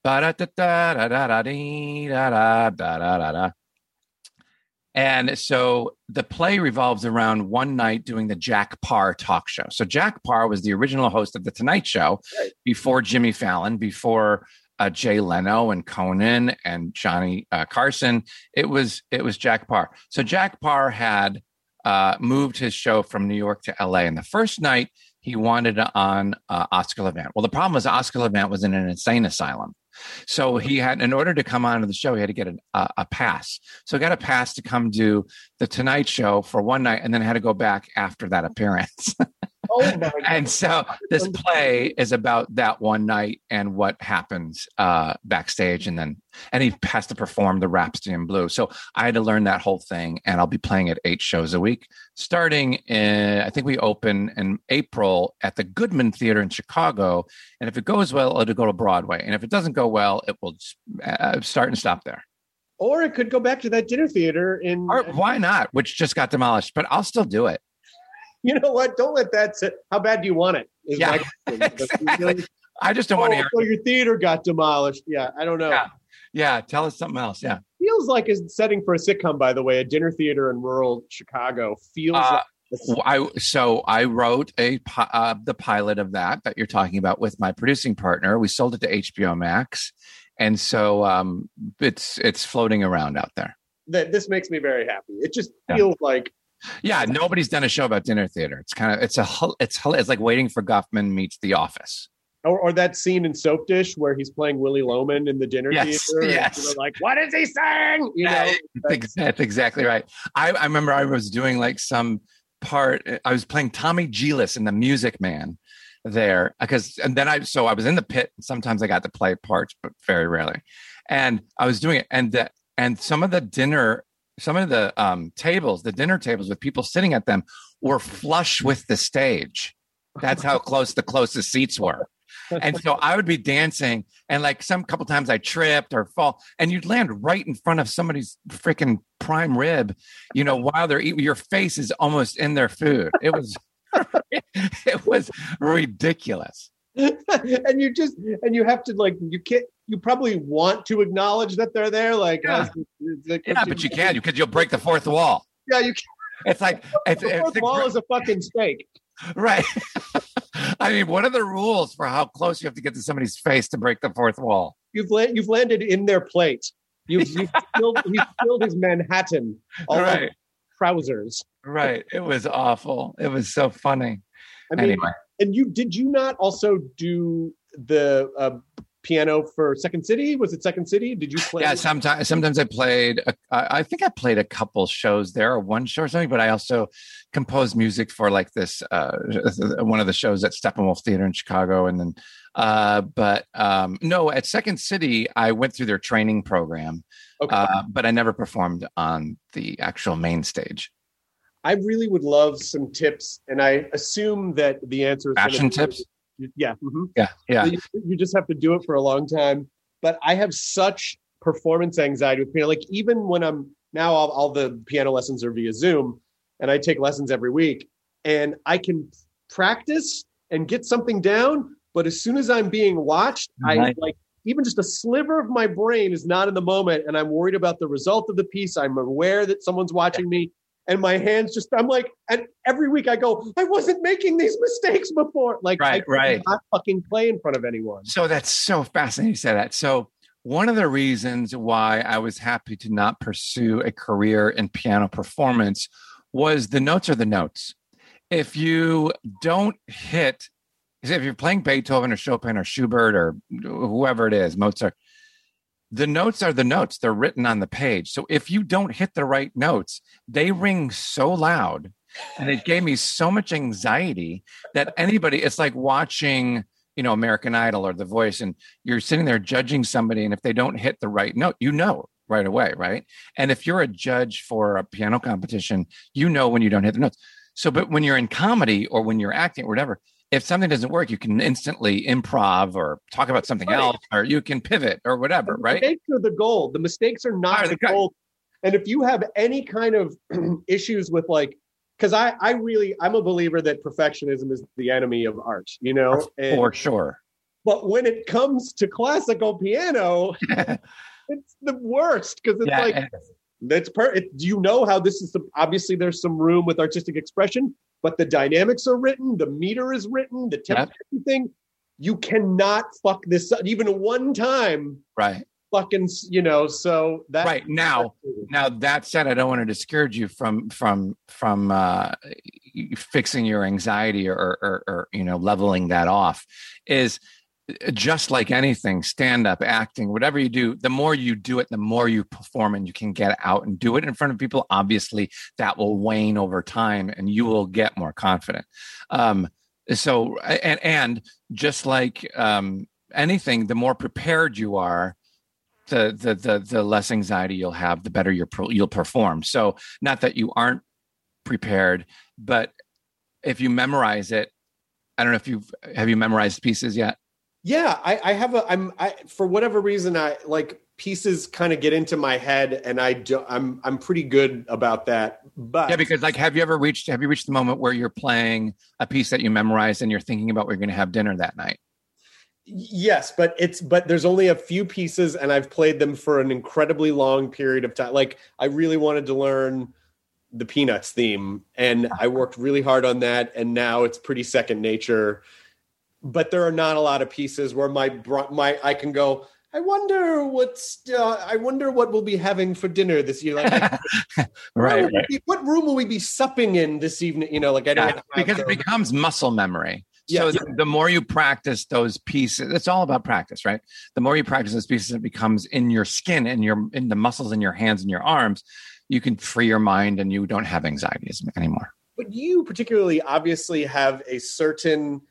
ba-da-da-da-da-da-dee-da-da-da-da-da-da. And so the play revolves around one night doing the Jack Parr talk show. So Jack Parr was the original host of The Tonight Show right. before Jimmy Fallon, before uh, Jay Leno and Conan and Johnny uh, Carson. It was it was Jack Parr. So Jack Parr had uh, moved his show from New York to L A. And the first night he wanted on uh, Oscar Levant. Well, the problem was Oscar Levant was in an insane asylum. So he had, in order to come onto the show, he had to get an, uh, a pass. So he got a pass to come do the Tonight Show for one night, and then had to go back after that appearance. Oh my God. And so this play is about that one night and what happens uh, backstage, and then and he has to perform the Rhapsody in Blue. So I had to learn that whole thing, and I'll be playing at eight shows a week, starting in, I think we open in April at the Goodman Theater in Chicago. And if it goes well, it'll go to Broadway. And if it doesn't go well, it will uh, start and stop there. Or it could go back to that dinner theater in. Or why not? Which just got demolished, but I'll still do it. You know what? Don't let that sit. How bad do you want it? Is yeah, exactly. I just don't oh, want to hear. So your theater got demolished. Yeah, I don't know. Yeah. yeah, tell us something else. Yeah. Feels like a setting for a sitcom, by the way. A dinner theater in rural Chicago feels uh, like. I so I wrote a uh, the pilot of that that you're talking about with my producing partner. We sold it to H B O Max, and so um, it's it's floating around out there. That this makes me very happy. It just yeah. feels like Yeah, nobody's done a show about dinner theater. It's kind of it's a it's it's like Waiting for Guffman meets The Office. Or, or that scene in Soap Dish where he's playing Willie Loman in the dinner yes, theater. Yes. And like, what is he saying? You yeah, know, that's, that's exactly right. I, I remember I was doing like some part. I was playing Tommy Gillis in The Music Man there because, and then I so I was in the pit. Sometimes I got to play parts, but very rarely. And I was doing it, and the, and some of the dinner, some of the um, tables, the dinner tables with people sitting at them, were flush with the stage. That's how close the closest seats were. And so I would be dancing, and like some couple times I tripped or fall, and you'd land right in front of somebody's freaking prime rib, you know, while they're eating. Your face is almost in their food. It was, it was ridiculous. And you just, and you have to like, you can't, you probably want to acknowledge that they're there. Like, yeah, uh, yeah but you can't, because you'll break the fourth wall. Yeah, you can. It's like, it's, the fourth it's wall a, is a fucking steak. Right. I mean, what are the rules for how close you have to get to somebody's face to break the fourth wall? You've la- you've landed in their plate. You've, you've filled, he's filled his Manhattan all right. trousers. Right. It was awful. It was so funny. I mean, anyway. And you did you not also do the uh, piano for Second City? Was it Second City? Did you play? Yeah, sometimes sometimes I played. A, I think I played a couple shows there, or one show or something. But I also composed music for like this uh, one of the shows at Steppenwolf Theater in Chicago, and then. Uh, but um, no, at Second City, I went through their training program, okay. uh, but I never performed on the actual main stage. I really would love some tips, and I assume that the answer is fashion tips. Yeah, mm-hmm. yeah, yeah. So you, you just have to do it for a long time. But I have such performance anxiety with piano. Like even when I'm now, all, all the piano lessons are via Zoom, and I take lessons every week, and I can practice and get something down. But as soon as I'm being watched, right. I like even just a sliver of my brain is not in the moment, and I'm worried about the result of the piece. I'm aware that someone's watching me. And my hands just, I'm like, and every week I go, I wasn't making these mistakes before. Like, right, I right. not fucking play in front of anyone. So that's so fascinating you say that. So one of the reasons why I was happy to not pursue a career in piano performance was the notes are the notes. If you don't hit, if you're playing Beethoven or Chopin or Schubert or whoever it is, Mozart, the notes are the notes. They're written on the page. So if you don't hit the right notes, they ring so loud. And it gave me so much anxiety that anybody, it's like watching, you know, American Idol or The Voice, and you're sitting there judging somebody. And if they don't hit the right note, you know right away, right? And if you're a judge for a piano competition, you know when you don't hit the notes. So, but when you're in comedy or when you're acting or whatever, if something doesn't work, you can instantly improv or talk about something right. else, or you can pivot or whatever, the right? Mistakes are the goal. The mistakes are not the goal. And if you have any kind of issues with like, because I, I really, I'm a believer that perfectionism is the enemy of art, you know? And, for sure. But when it comes to classical piano, it's the worst because it's yeah, like, and- that's per. It, do you know how this is? Some, obviously, there's some room with artistic expression. But the dynamics are written, the meter is written, the tempo, yep. everything. You cannot fuck this up even one time. Right. Fucking, you know, so that. Right. Now, now that said, I don't want to discourage you from, from, from uh, fixing your anxiety or, or, or, you know, leveling that off is just like anything, stand up, acting, whatever you do, the more you do it, the more you perform and you can get out and do it in front of people. Obviously, that will wane over time and you will get more confident. Um, so, and, and just like um, anything, the more prepared you are, the, the, the, the less anxiety you'll have, the better you're, you'll perform. So not that you aren't prepared, but if you memorize it, I don't know if you've, have you memorized pieces yet? Yeah, I, I have a. I'm I for whatever reason I like pieces kind of get into my head, and I do. I'm I'm pretty good about that. But yeah, because like, have you ever reached? Have you reached the moment where you're playing a piece that you memorized and you're thinking about where you're going to have dinner that night? Yes, but it's but there's only a few pieces, and I've played them for an incredibly long period of time. Like I really wanted to learn the Peanuts theme, and I worked really hard on that, and now it's pretty second nature. But there are not a lot of pieces where my my I can go, I wonder what's. Uh, I wonder what we'll be having for dinner this year. Like, right, right. right. Be, what room will we be supping in this evening? You know, like I don't Yeah, have because to- it becomes muscle memory. Yeah, so yeah. The, the more you practice those pieces, it's all about practice, right? The more you practice those pieces, it becomes in your skin and your in the muscles in your hands and your arms. You can free your mind, and you don't have anxieties anymore. But you particularly obviously have a certain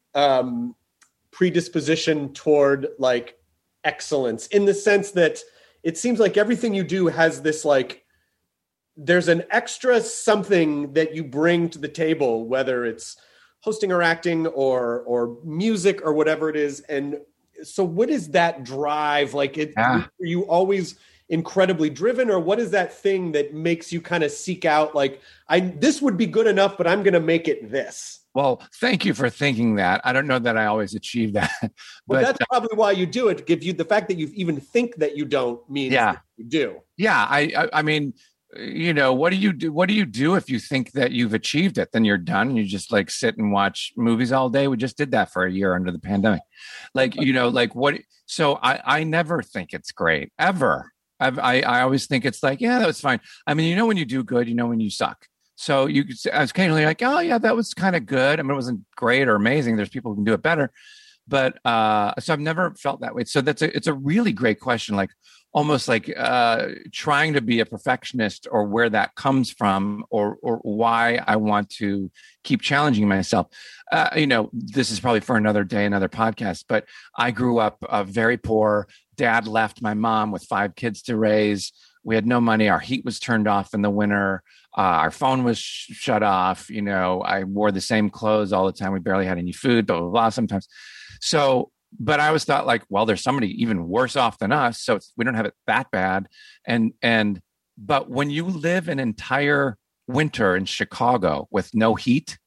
um, predisposition toward like excellence, in the sense that it seems like everything you do has this like, there's an extra something that you bring to the table, whether it's hosting or acting or or music or whatever it is. And so what is that drive? Like, it, Yeah. are you always incredibly driven, or what is that thing that makes you kind of seek out like, I this would be good enough, but I'm going to make it this? Well, thank you for thinking that. I don't know that I always achieve that, Well, but that's probably why you do it. Give you the fact that you even think that you don't means Yeah. that you do. yeah, I, I, I mean, you know, what do you do? What do you do if you think that you've achieved it? Then you're done. And you just like sit and watch movies all day. We just did that for a year under the pandemic. Like, you know, like what? So I, I never think it's great ever. I've, I, I always think it's like, yeah, that was fine. I mean, you know, when you do good, you know, when you suck. So you, I was occasionally like, oh yeah, that was kind of good. I mean, it wasn't great or amazing. There's people who can do it better, but uh, so I've never felt that way. So that's a, it's a really great question. Like almost like uh, trying to be a perfectionist, or where that comes from, or or why I want to keep challenging myself. Uh, you know, this is probably for another day, another podcast. But I grew up uh, very poor. Dad left my mom with five kids to raise. We had no money. Our heat was turned off in the winter. Uh, our phone was sh- shut off. You know, I wore the same clothes all the time. We barely had any food, blah, blah, blah, sometimes. So, but I always thought like, well, there's somebody even worse off than us. So it's, we don't have it that bad. And, and, but when you live an entire winter in Chicago with no heat,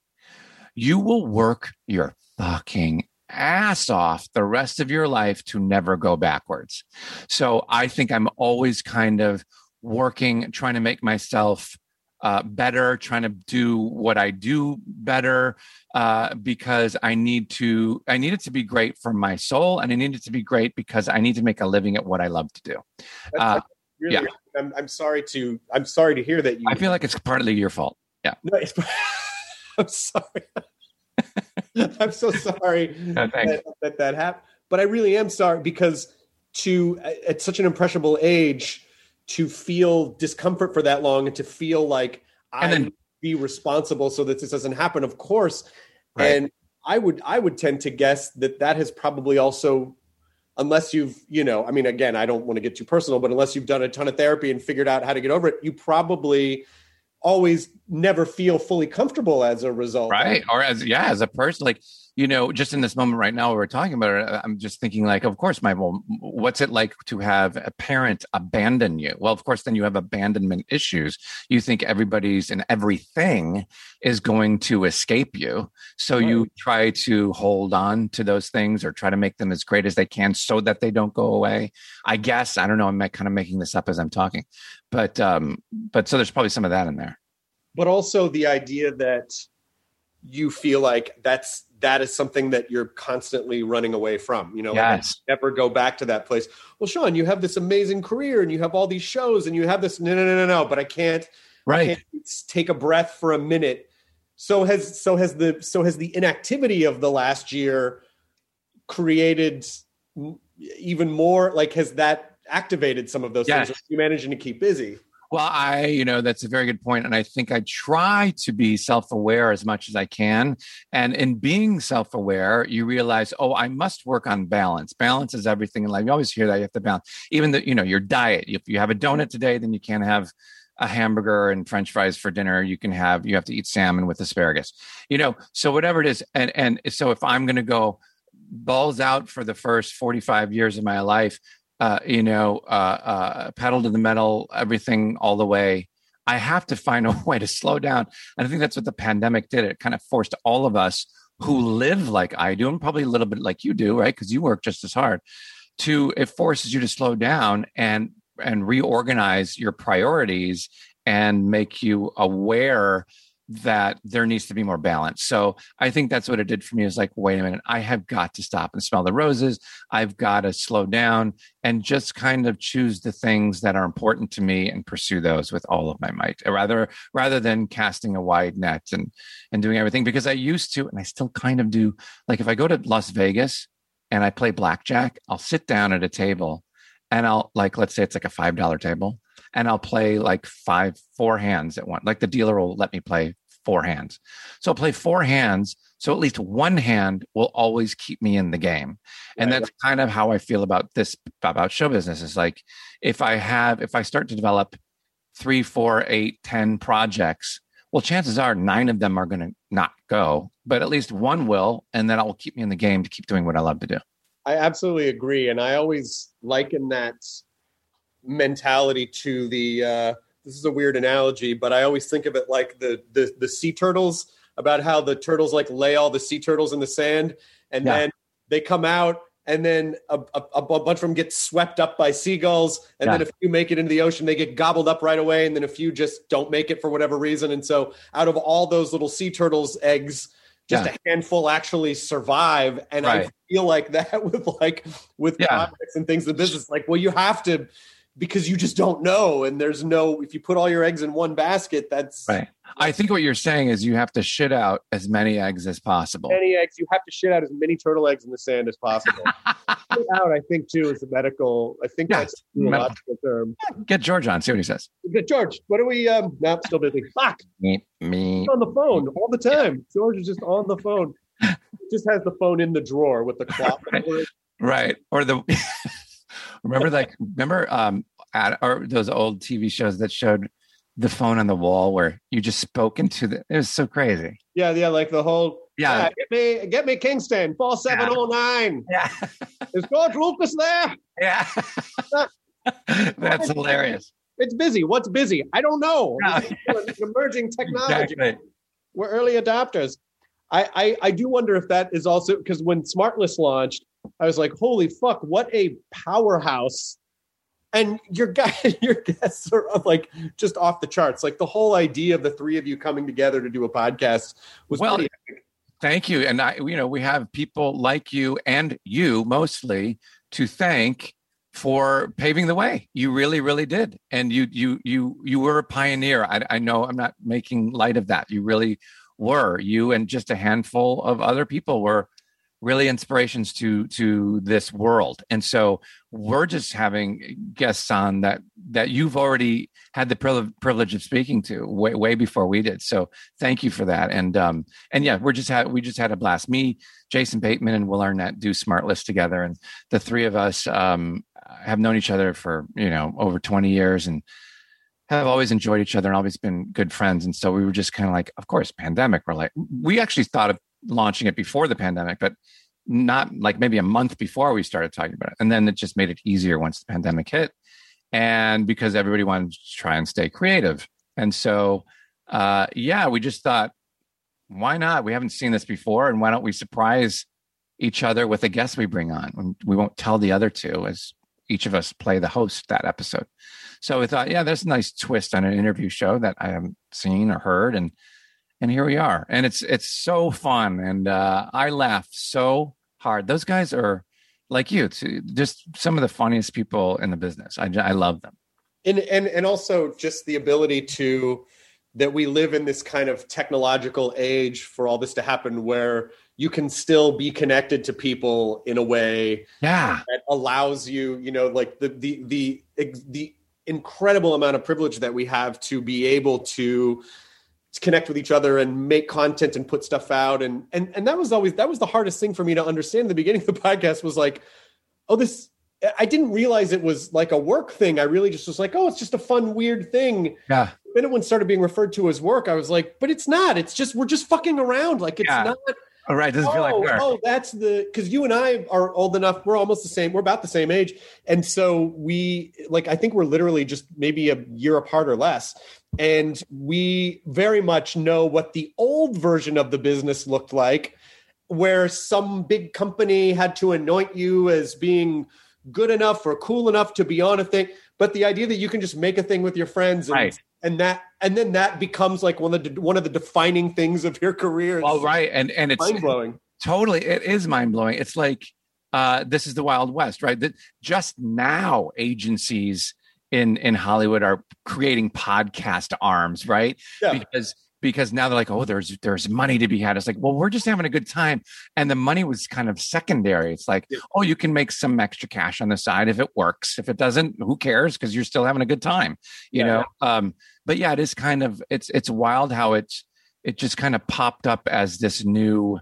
you will work your fucking ass off the rest of your life to never go backwards. So I think I'm always kind of working, trying to make myself uh, better, trying to do what I do better, uh, because I need to, I need it to be great for my soul, and I need it to be great because I need to make a living at what I love to do. Uh, Really, yeah. I'm, I'm sorry to, I'm sorry to hear that you. I feel like it's partly your fault. Yeah. No, it's, I'm sorry. I'm so sorry No, thanks. that, that that happened. But I really am sorry, because to at such an impressionable age to feel discomfort for that long, and to feel like I And then- would be responsible so that this doesn't happen, of course. Right. And I would I would tend to guess that that has probably also, unless you've, you know, I mean, again, I don't want to get too personal, but unless you've done a ton of therapy and figured out how to get over it, you probably always never feel fully comfortable as a result. Right. Or as, yeah, as a person, like, you know, just in this moment right now, we're talking about it. I'm just thinking like, of course, my, well, what's it like to have a parent abandon you? Well, of course, then you have abandonment issues. You think everybody's and everything is going to escape you. So Right. you try to hold on to those things, or try to make them as great as they can so that they don't go away. I guess, I don't know. I'm kind of making this up as I'm talking, but, um, but so there's probably some of that in there. But also the idea that you feel like that's that is something that you're constantly running away from, you know, Yes. like never go back to that place. Well, Sean, you have this amazing career and you have all these shows and you have this, no, no, no, no, no, but I can't, Right. I can't take a breath for a minute. So has, so has the, so has the inactivity of the last year created even more, like, has that activated some of those Yes. things? Are you managing to keep busy? Well, I, you know, that's a very good point. And I think I try to be self-aware as much as I can. And in being self-aware, you realize, oh, I must work on balance. Balance is everything in life. You always hear that you have to balance. Even the, you know, your diet. If you have a donut today, then you can't have a hamburger and French fries for dinner. You can have, you have to eat salmon with asparagus, you know, so whatever it is. And, and so if I'm going to go balls out for the first forty-five years of my life, Uh, you know, uh, uh, pedal to the metal, everything all the way, I have to find a way to slow down. And I think that's what the pandemic did. It kind of forced all of us who live like I do, and probably a little bit like you do, right? Because you work just as hard. To it forces you to slow down and and reorganize your priorities and make you aware that there needs to be more balance. So I think that's what it did for me, is like, wait a minute, I have got to stop and smell the roses. I've got to slow down and just kind of choose the things that are important to me and pursue those with all of my might, rather, rather than casting a wide net and, and doing everything. Because I used to, and I still kind of do, like if I go to Las Vegas and I play blackjack, I'll sit down at a table and I'll, like, let's say it's like a five dollar table, and I'll play like five, four hands at once. Like the dealer will let me play four hands. So I'll play four hands. So at least one hand will always keep me in the game. And right. That's kind of how I feel about this, about show business. Is like, if I have, if I start to develop three, four, eight, ten projects, well, chances are nine of them are going to not go, but at least one will. And then I will keep me in the game to keep doing what I love to do. I absolutely agree. And I always liken that mentality to the, uh, this is a weird analogy, but I always think of it like the, the, the sea turtles, about how the turtles like lay all the sea turtles in the sand, and yeah. then they come out, and then a, a, a bunch of them get swept up by seagulls. And yeah. then if you make it into the ocean, they get gobbled up right away. And then a few just don't make it for whatever reason. And so out of all those little sea turtles eggs, just yeah. a handful actually survive. And right. I feel like that with like, with yeah. projects and things in business, like, well, you have to, because you just don't know. And there's no, if you put all your eggs in one basket, that's right. I think what you're saying is you have to shit out as many eggs as possible. Many eggs. You have to shit out as many turtle eggs in the sand as possible. Shit out, I think, too, is a medical, I think yeah, that's a neurological term. Get George on, see what he says. Get George, what are we, um, no, I'm still busy. Fuck. Me, me. He's on the phone all the time. George is just on the phone. He just has the phone in the drawer with the clock. right. right. Or the... Remember, like, remember um, at, or those old T V shows that showed the phone on the wall where you just spoke into the, it was so crazy. Yeah. Yeah. Like the whole, yeah. yeah get me, get me Kingston, four seven oh nine. Yeah. Is George Lucas there? Yeah. That's hilarious. It's busy. What's busy? I don't know. No. It's emerging technology. Exactly. We're early adopters. I, I, I do wonder if that is also, because when SmartLess launched, I was like, holy fuck, what a powerhouse. And your guy, your guests are like just off the charts. Like the whole idea of the three of you coming together to do a podcast was well, pretty epic. Thank you. And I, you know, we have people like you and you mostly to thank for paving the way. You really, really did. And you, you, you, you were a pioneer. I, I know I'm not making light of that. You really were. You and just a handful of other people were really inspirations to to this world. And so we're just having guests on that that you've already had the privilege, privilege of speaking to way, way before we did. So thank you for that. And um and yeah, we're just had we just had a blast. Me, Jason Bateman, and Will Arnett do SmartLess together, and the three of us um have known each other for, you know, over twenty years and have always enjoyed each other and always been good friends. And so we were just kind of like, of course, pandemic. We're like, we actually thought of launching it before the pandemic, but not like maybe a month before we started talking about it. And then it just made it easier once the pandemic hit. And because everybody wanted to try and stay creative. And so, uh, yeah, we just thought, why not? We haven't seen this before. And why don't we surprise each other with a guest we bring on? We won't tell the other two, as each of us play the host that episode. So we thought, yeah, there's a nice twist on an interview show that I haven't seen or heard. And And here we are. And it's it's so fun. And uh, I laugh so hard. Those guys are like you, it's just some of the funniest people in the business. I, I love them. And, and and also just the ability to, that we live in this kind of technological age for all this to happen, where you can still be connected to people in a way yeah. that allows you, you know, like the the the the incredible amount of privilege that we have to be able to to connect with each other and make content and put stuff out. And, and, and that was always, that was the hardest thing for me to understand in the beginning of the podcast, was like, oh, this, I didn't realize it was like a work thing. I really just was like, oh, it's just a fun, weird thing. Yeah. Then it when started being referred to as work, I was like, but it's not, it's just, we're just fucking around. Like, it's yeah. not. All right. Doesn't oh, feel like work. Oh, that's the, because you and I are old enough. We're almost the same. We're about the same age. And so we, like, I think we're literally just maybe a year apart or less. And we very much know what the old version of the business looked like, where some big company had to anoint you as being good enough or cool enough to be on a thing. But the idea that you can just make a thing with your friends and, right. and that and then that becomes like one of the one of the defining things of your career. It's well, right, and and it's mind blowing. Totally, it is mind blowing. It's like uh, this is the Wild West, right? That just now agencies in in Hollywood are creating podcast arms, right? Yeah. Because because now they're like, oh, there's there's money to be had. It's like, well, we're just having a good time, and the money was kind of secondary. It's like, yeah. oh, you can make some extra cash on the side if it works. If it doesn't, who cares? Because you're still having a good time, you yeah, know. Yeah. Um, but yeah, it is kind of it's it's wild how it's it just kind of popped up as this new,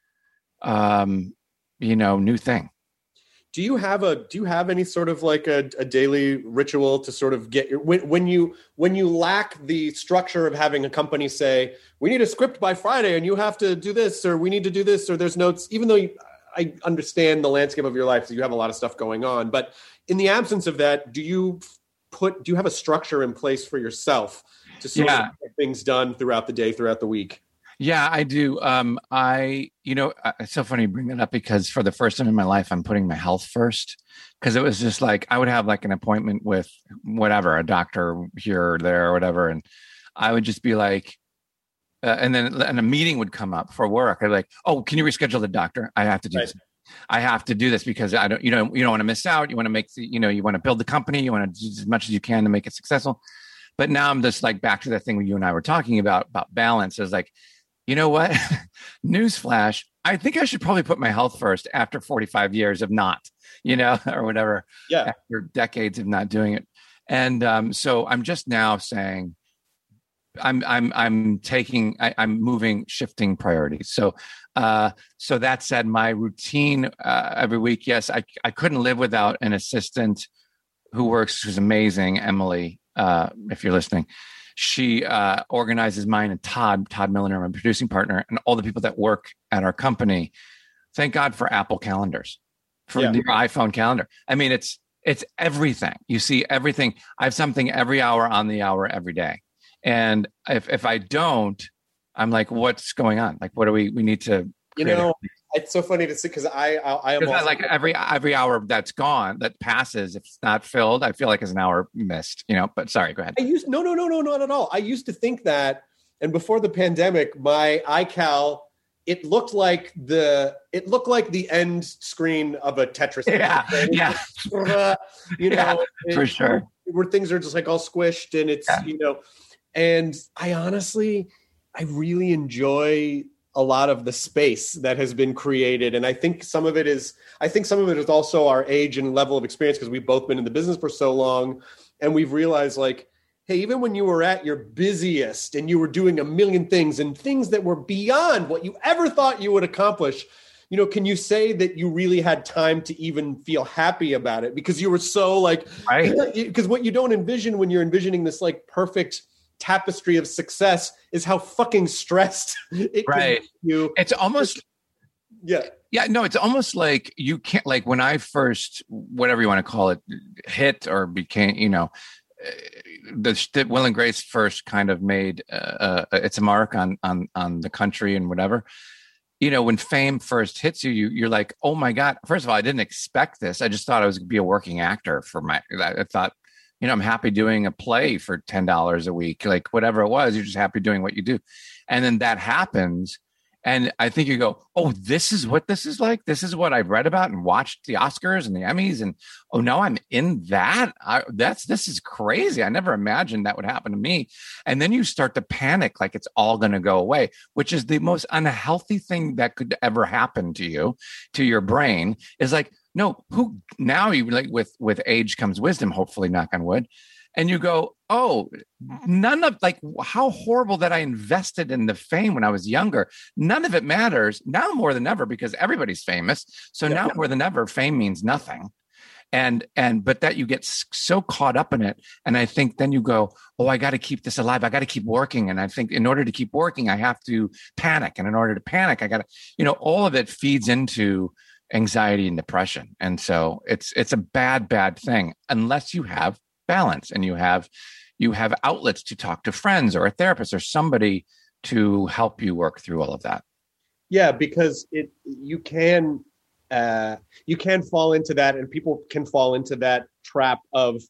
um, you know, new thing. Do you have a do you have any sort of like a, a daily ritual to sort of get your when, when you when you lack the structure of having a company say we need a script by Friday and you have to do this or we need to do this or there's notes, even though you, I understand the landscape of your life, so you have a lot of stuff going on, but in the absence of that, do you put do you have a structure in place for yourself to sort yeah. of get things done throughout the day, throughout the week? Yeah, I do. Um, I, you know, it's so funny you bring that up because for the first time in my life, I'm putting my health first. Because it was just like I would have like an appointment with whatever, a doctor here or there or whatever, and I would just be like, uh, and then and a meeting would come up for work. I'd be like, oh, can you reschedule the doctor? I have to do right. this. I have to do this because I don't, you know, you don't want to miss out. You want to make, the, you know, you want to build the company. You want to do as much as you can to make it successful. But now I'm just like back to the thing you and I were talking about about balance. Is like, you know what? Newsflash. I think I should probably put my health first after forty-five years of not, you know, or whatever. Yeah. After decades of not doing it. And um, so I'm just now saying I'm I'm I'm taking I, I'm moving, shifting priorities. So uh, so that said, my routine uh, every week, yes, I I couldn't live without an assistant who works, who's amazing, Emily, uh, if you're listening. She uh, organizes mine and Todd, Todd Milliner, my producing partner, and all the people that work at our company. Thank God for Apple calendars, for yeah. the iPhone calendar. I mean, it's it's everything. You see everything. I have something every hour on the hour every day. And if if I don't, I'm like, what's going on? Like, what do we we need to? You know, a- it's so funny to see because I I, I am also- like every every hour that's gone that passes, if it's not filled, I feel like it's an hour missed. You know, but sorry, go ahead. I used no no no no not at all. I used to think that, and before the pandemic, my iCal it looked like the it looked like the end screen of a Tetris. Yeah, game. yeah, you know, yeah, for it, sure. Where things are just like all squished, and it's yeah. you know, and I honestly, I really enjoy a lot of the space that has been created. And I think some of it is, I think some of it is also our age and level of experience because we've both been in the business for so long. And we've realized like, hey, even when you were at your busiest and you were doing a million things and things that were beyond what you ever thought you would accomplish, you know, can you say that you really had time to even feel happy about it? Because you were so like, right. Because what you don't envision when you're envisioning this like perfect tapestry of success is how fucking stressed it right. can make you. It's almost yeah. Yeah, no, it's almost like you can't like when I first whatever you want to call it hit or became, you know, the, the Will and Grace first kind of made uh, uh, it's a mark on on on the country and whatever. You know, when fame first hits you, you you're like, "Oh my God, first of all, I didn't expect this. I just thought I was going to be a working actor for my I thought you know, I'm happy doing a play for ten dollars a week, like whatever it was, you're just happy doing what you do. And then that happens. And I think you go, oh, this is what this is like. This is what I've read about and watched the Oscars and the Emmys. And, oh, no, I'm in that. I, that's, this is crazy. I never imagined that would happen to me. And then you start to panic like it's all going to go away, which is the most unhealthy thing that could ever happen to you, to your brain is like, no, who now you like with, with age comes wisdom, hopefully, knock on wood. And you go, oh, none of like how horrible that I invested in the fame when I was younger. None of it matters now more than ever because everybody's famous. So yeah. now more than ever, fame means nothing. And, and, but that you get so caught up in it. And I think then you go, oh, I got to keep this alive. I got to keep working. And I think in order to keep working, I have to panic. And in order to panic, I got to, you know, all of it feeds into anxiety and depression. And so it's, it's a bad, bad thing unless you have balance and you have you have outlets to talk to friends or a therapist or somebody to help you work through all of that. Yeah, because it you can uh, you can fall into that, and people can fall into that trap of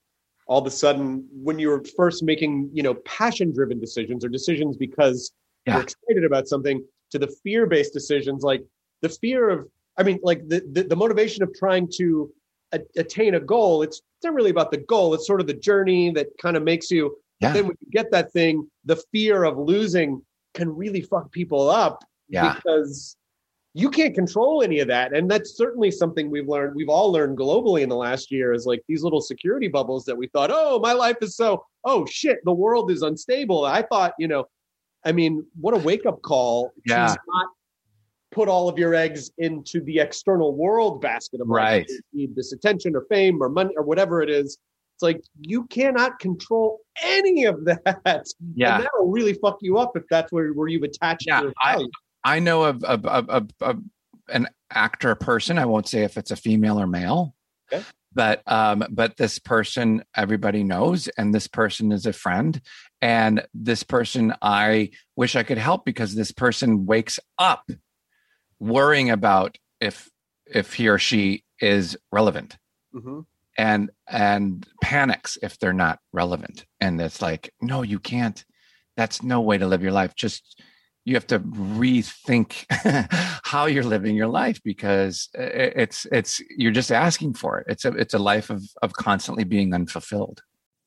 all of a sudden when you were first making, you know, passion driven decisions or decisions because yeah. you're excited about something, to the fear-based decisions, like the fear of, I mean, like the, the, the motivation of trying to a, attain a goal. It's, it's not really about the goal. It's sort of the journey that kind of makes you, yeah. then when you get that thing, the fear of losing can really fuck people up yeah. because you can't control any of that. And that's certainly something we've learned. We've all learned globally in the last year is like these little security bubbles that we thought, oh, my life is so, oh shit, the world is unstable. I thought, you know, I mean, what a wake up call yeah. to not put all of your eggs into the external world basket of right. like, you need this attention or fame or money or whatever it is. It's like, you cannot control any of that. Yeah. And that'll really fuck you up if that's where, where you've attached yeah, your I, I know of, of, of, of, of an actor person. I won't say if it's a female or male, okay. but, um, but this person, everybody knows, and this person is a friend. And this person, I wish I could help because this person wakes up worrying about if, if he or she is relevant. Mm-hmm. and and panics if they're not relevant. And it's like, no, you can't. That's no way to live your life. Just you have to rethink how you're living your life because it's it's you're just asking for it. It's a it's a life of of constantly being unfulfilled.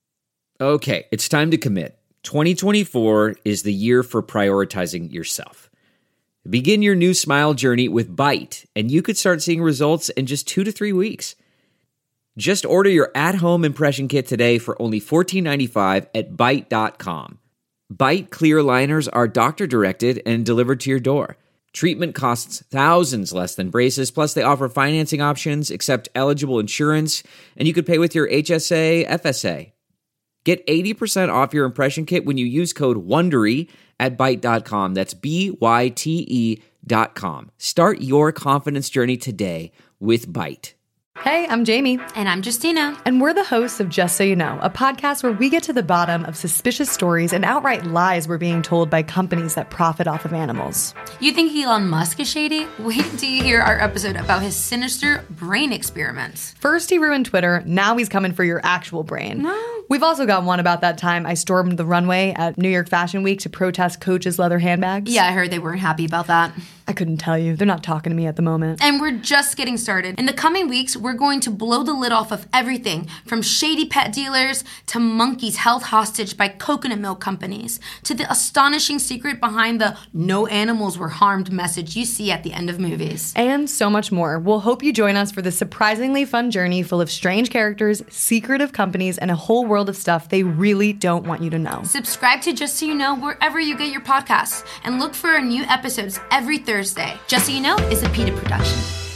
Okay, it's time to commit. twenty twenty-four is the year for prioritizing yourself. Begin your new smile journey with Byte, and you could start seeing results in just two to three weeks. Just order your at-home impression kit today for only fourteen ninety-five at byte dot com. Byte clear liners are doctor-directed and delivered to your door. Treatment costs thousands less than braces, plus they offer financing options, accept eligible insurance, and you could pay with your H S A, F S A. Get eighty percent off your impression kit when you use code WONDERY at byte dot com. That's B Y T E dot com. Start your confidence journey today with Byte. Hey, I'm Jamie. And I'm Justina. And we're the hosts of Just So You Know, a podcast where we get to the bottom of suspicious stories and outright lies we're being told by companies that profit off of animals. You think Elon Musk is shady? Wait until you hear our episode about his sinister brain experiments. First he ruined Twitter, now he's coming for your actual brain. No. We've also got one about that time I stormed the runway at New York Fashion Week to protest Coach's leather handbags. Yeah, I heard they weren't happy about that. I couldn't tell you. They're not talking to me at the moment. And we're just getting started. In the coming weeks, we're going to blow the lid off of everything from shady pet dealers to monkeys held hostage by coconut milk companies to the astonishing secret behind the no animals were harmed message you see at the end of movies. And so much more. We'll hope you join us for this surprisingly fun journey full of strange characters, secretive companies, and a whole world of stuff they really don't want you to know. Subscribe to Just So You Know wherever you get your podcasts and look for our new episodes every Thursday. Just So You Know is a PETA production.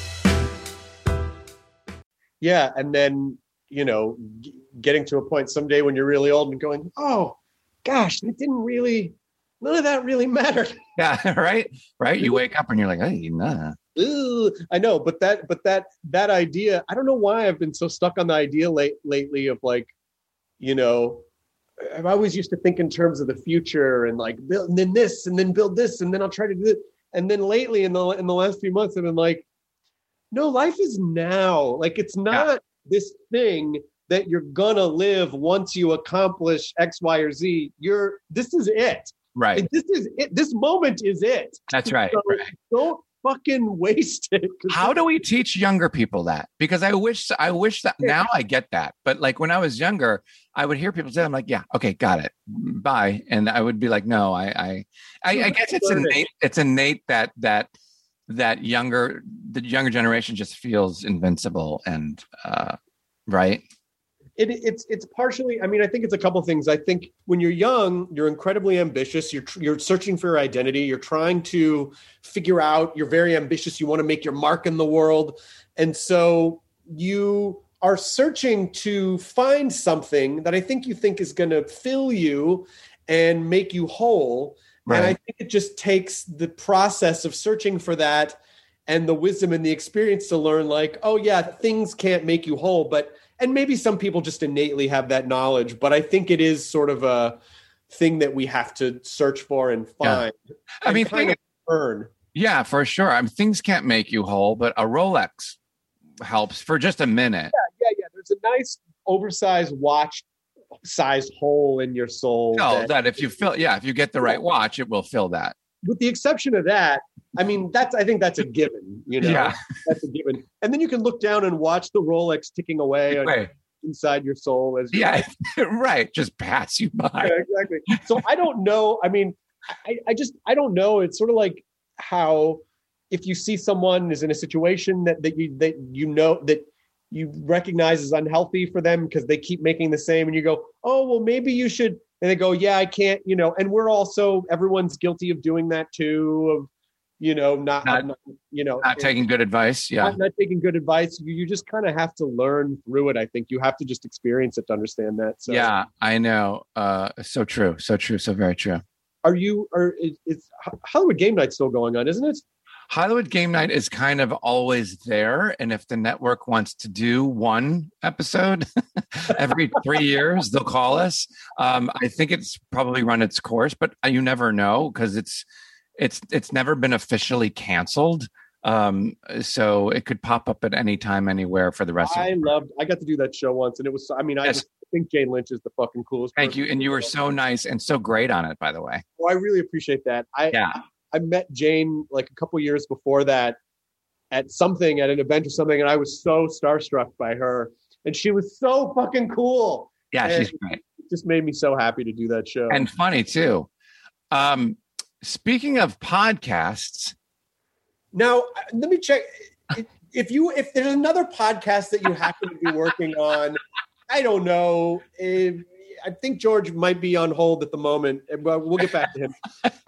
Yeah, and then, you know, g- getting to a point someday when you're really old and going, oh, gosh, that didn't really, none of that really mattered. Yeah, right? Right? You wake up and you're like, hey, nah. Ooh, I know, but that, but that, that idea, I don't know why I've been so stuck on the idea late, lately of like, you know, I've always used to think in terms of the future and like build and then this and then build this and then I'll try to do it. And then lately in the in the last few months, I've been like, no, life is now. Like it's not yeah. this thing that you're gonna live once you accomplish X, Y, or Z. You're this is it. Right. Like, this is it. This moment is it. That's right. So right. Don't fucking waste it. How do we teach younger people that? Because I wish I wish that now I get that. But like when I was younger, I would hear people say, I'm like, yeah, okay, got it. Bye. And I would be like, no, I I I, I guess it's innate, it's innate that that that younger the younger generation just feels invincible and uh right. It, it's it's partially, I mean, I think it's a couple of things. I think when you're young, you're incredibly ambitious. You're you're searching for your identity. You're trying to figure out, you're very ambitious. You want to make your mark in the world. And so you are searching to find something that I think you think is going to fill you and make you whole. Right. And I think it just takes the process of searching for that and the wisdom and the experience to learn like, oh yeah, things can't make you whole, but and maybe some people just innately have that knowledge, but I think it is sort of a thing that we have to search for and find. Yeah. I mean, kind of earn. Yeah, for sure. I mean, things can't make you whole, but a Rolex helps for just a minute. Yeah, yeah, yeah. There's a nice oversized watch sized hole in your soul. No, that, that if you fill, yeah, if you get the right watch, it will fill that. With the exception of that, I mean, that's I think that's a given. You know, Yeah. that's a given. And then you can look down and watch the Rolex ticking away on, Right. inside your soul as you Yeah, right. Just pass you by. Yeah, exactly. So I don't know. I mean, I, I just I don't know. It's sort of like how if you see someone is in a situation that that you that you know that you recognize as unhealthy for them because they keep making the same, and you go, oh well, maybe you should. And they go, yeah, I can't. You know, and we're also everyone's guilty of doing that too. Of you know, not, Not- not you know, Not taking good advice. Yeah. not, not taking good advice. You, you just kind of have to learn through it. I think you have to just experience it to understand that. So. Yeah, I know. Uh, so true. So true. So very true. Are you? Are is, is Hollywood Game Night still going on? Isn't it? Hollywood Game Night is kind of always there. And if the network wants to do one episode every three years, they'll call us. Um, I think it's probably run its course, but you never know because it's it's it's never been officially canceled. Um, so it could pop up at any time, anywhere for the rest I of the loved. I got to do that show once, and it was. I mean, I Yes. just think Jane Lynch is the fucking coolest. Thank person. you. And you were so nice and so great on it, by the way. Well, I really appreciate that. I Yeah. I met Jane like a couple years before that at something at an event or something, and I was so starstruck by her, and she was so fucking cool. Yeah, And she's great. It just made me so happy to do that show. And funny too. Um, speaking of podcasts, now uh, let me check if- if you if there's another podcast that you happen to be working on. I don't know. If, I think George might be on hold at the moment. Well, we'll get back to him.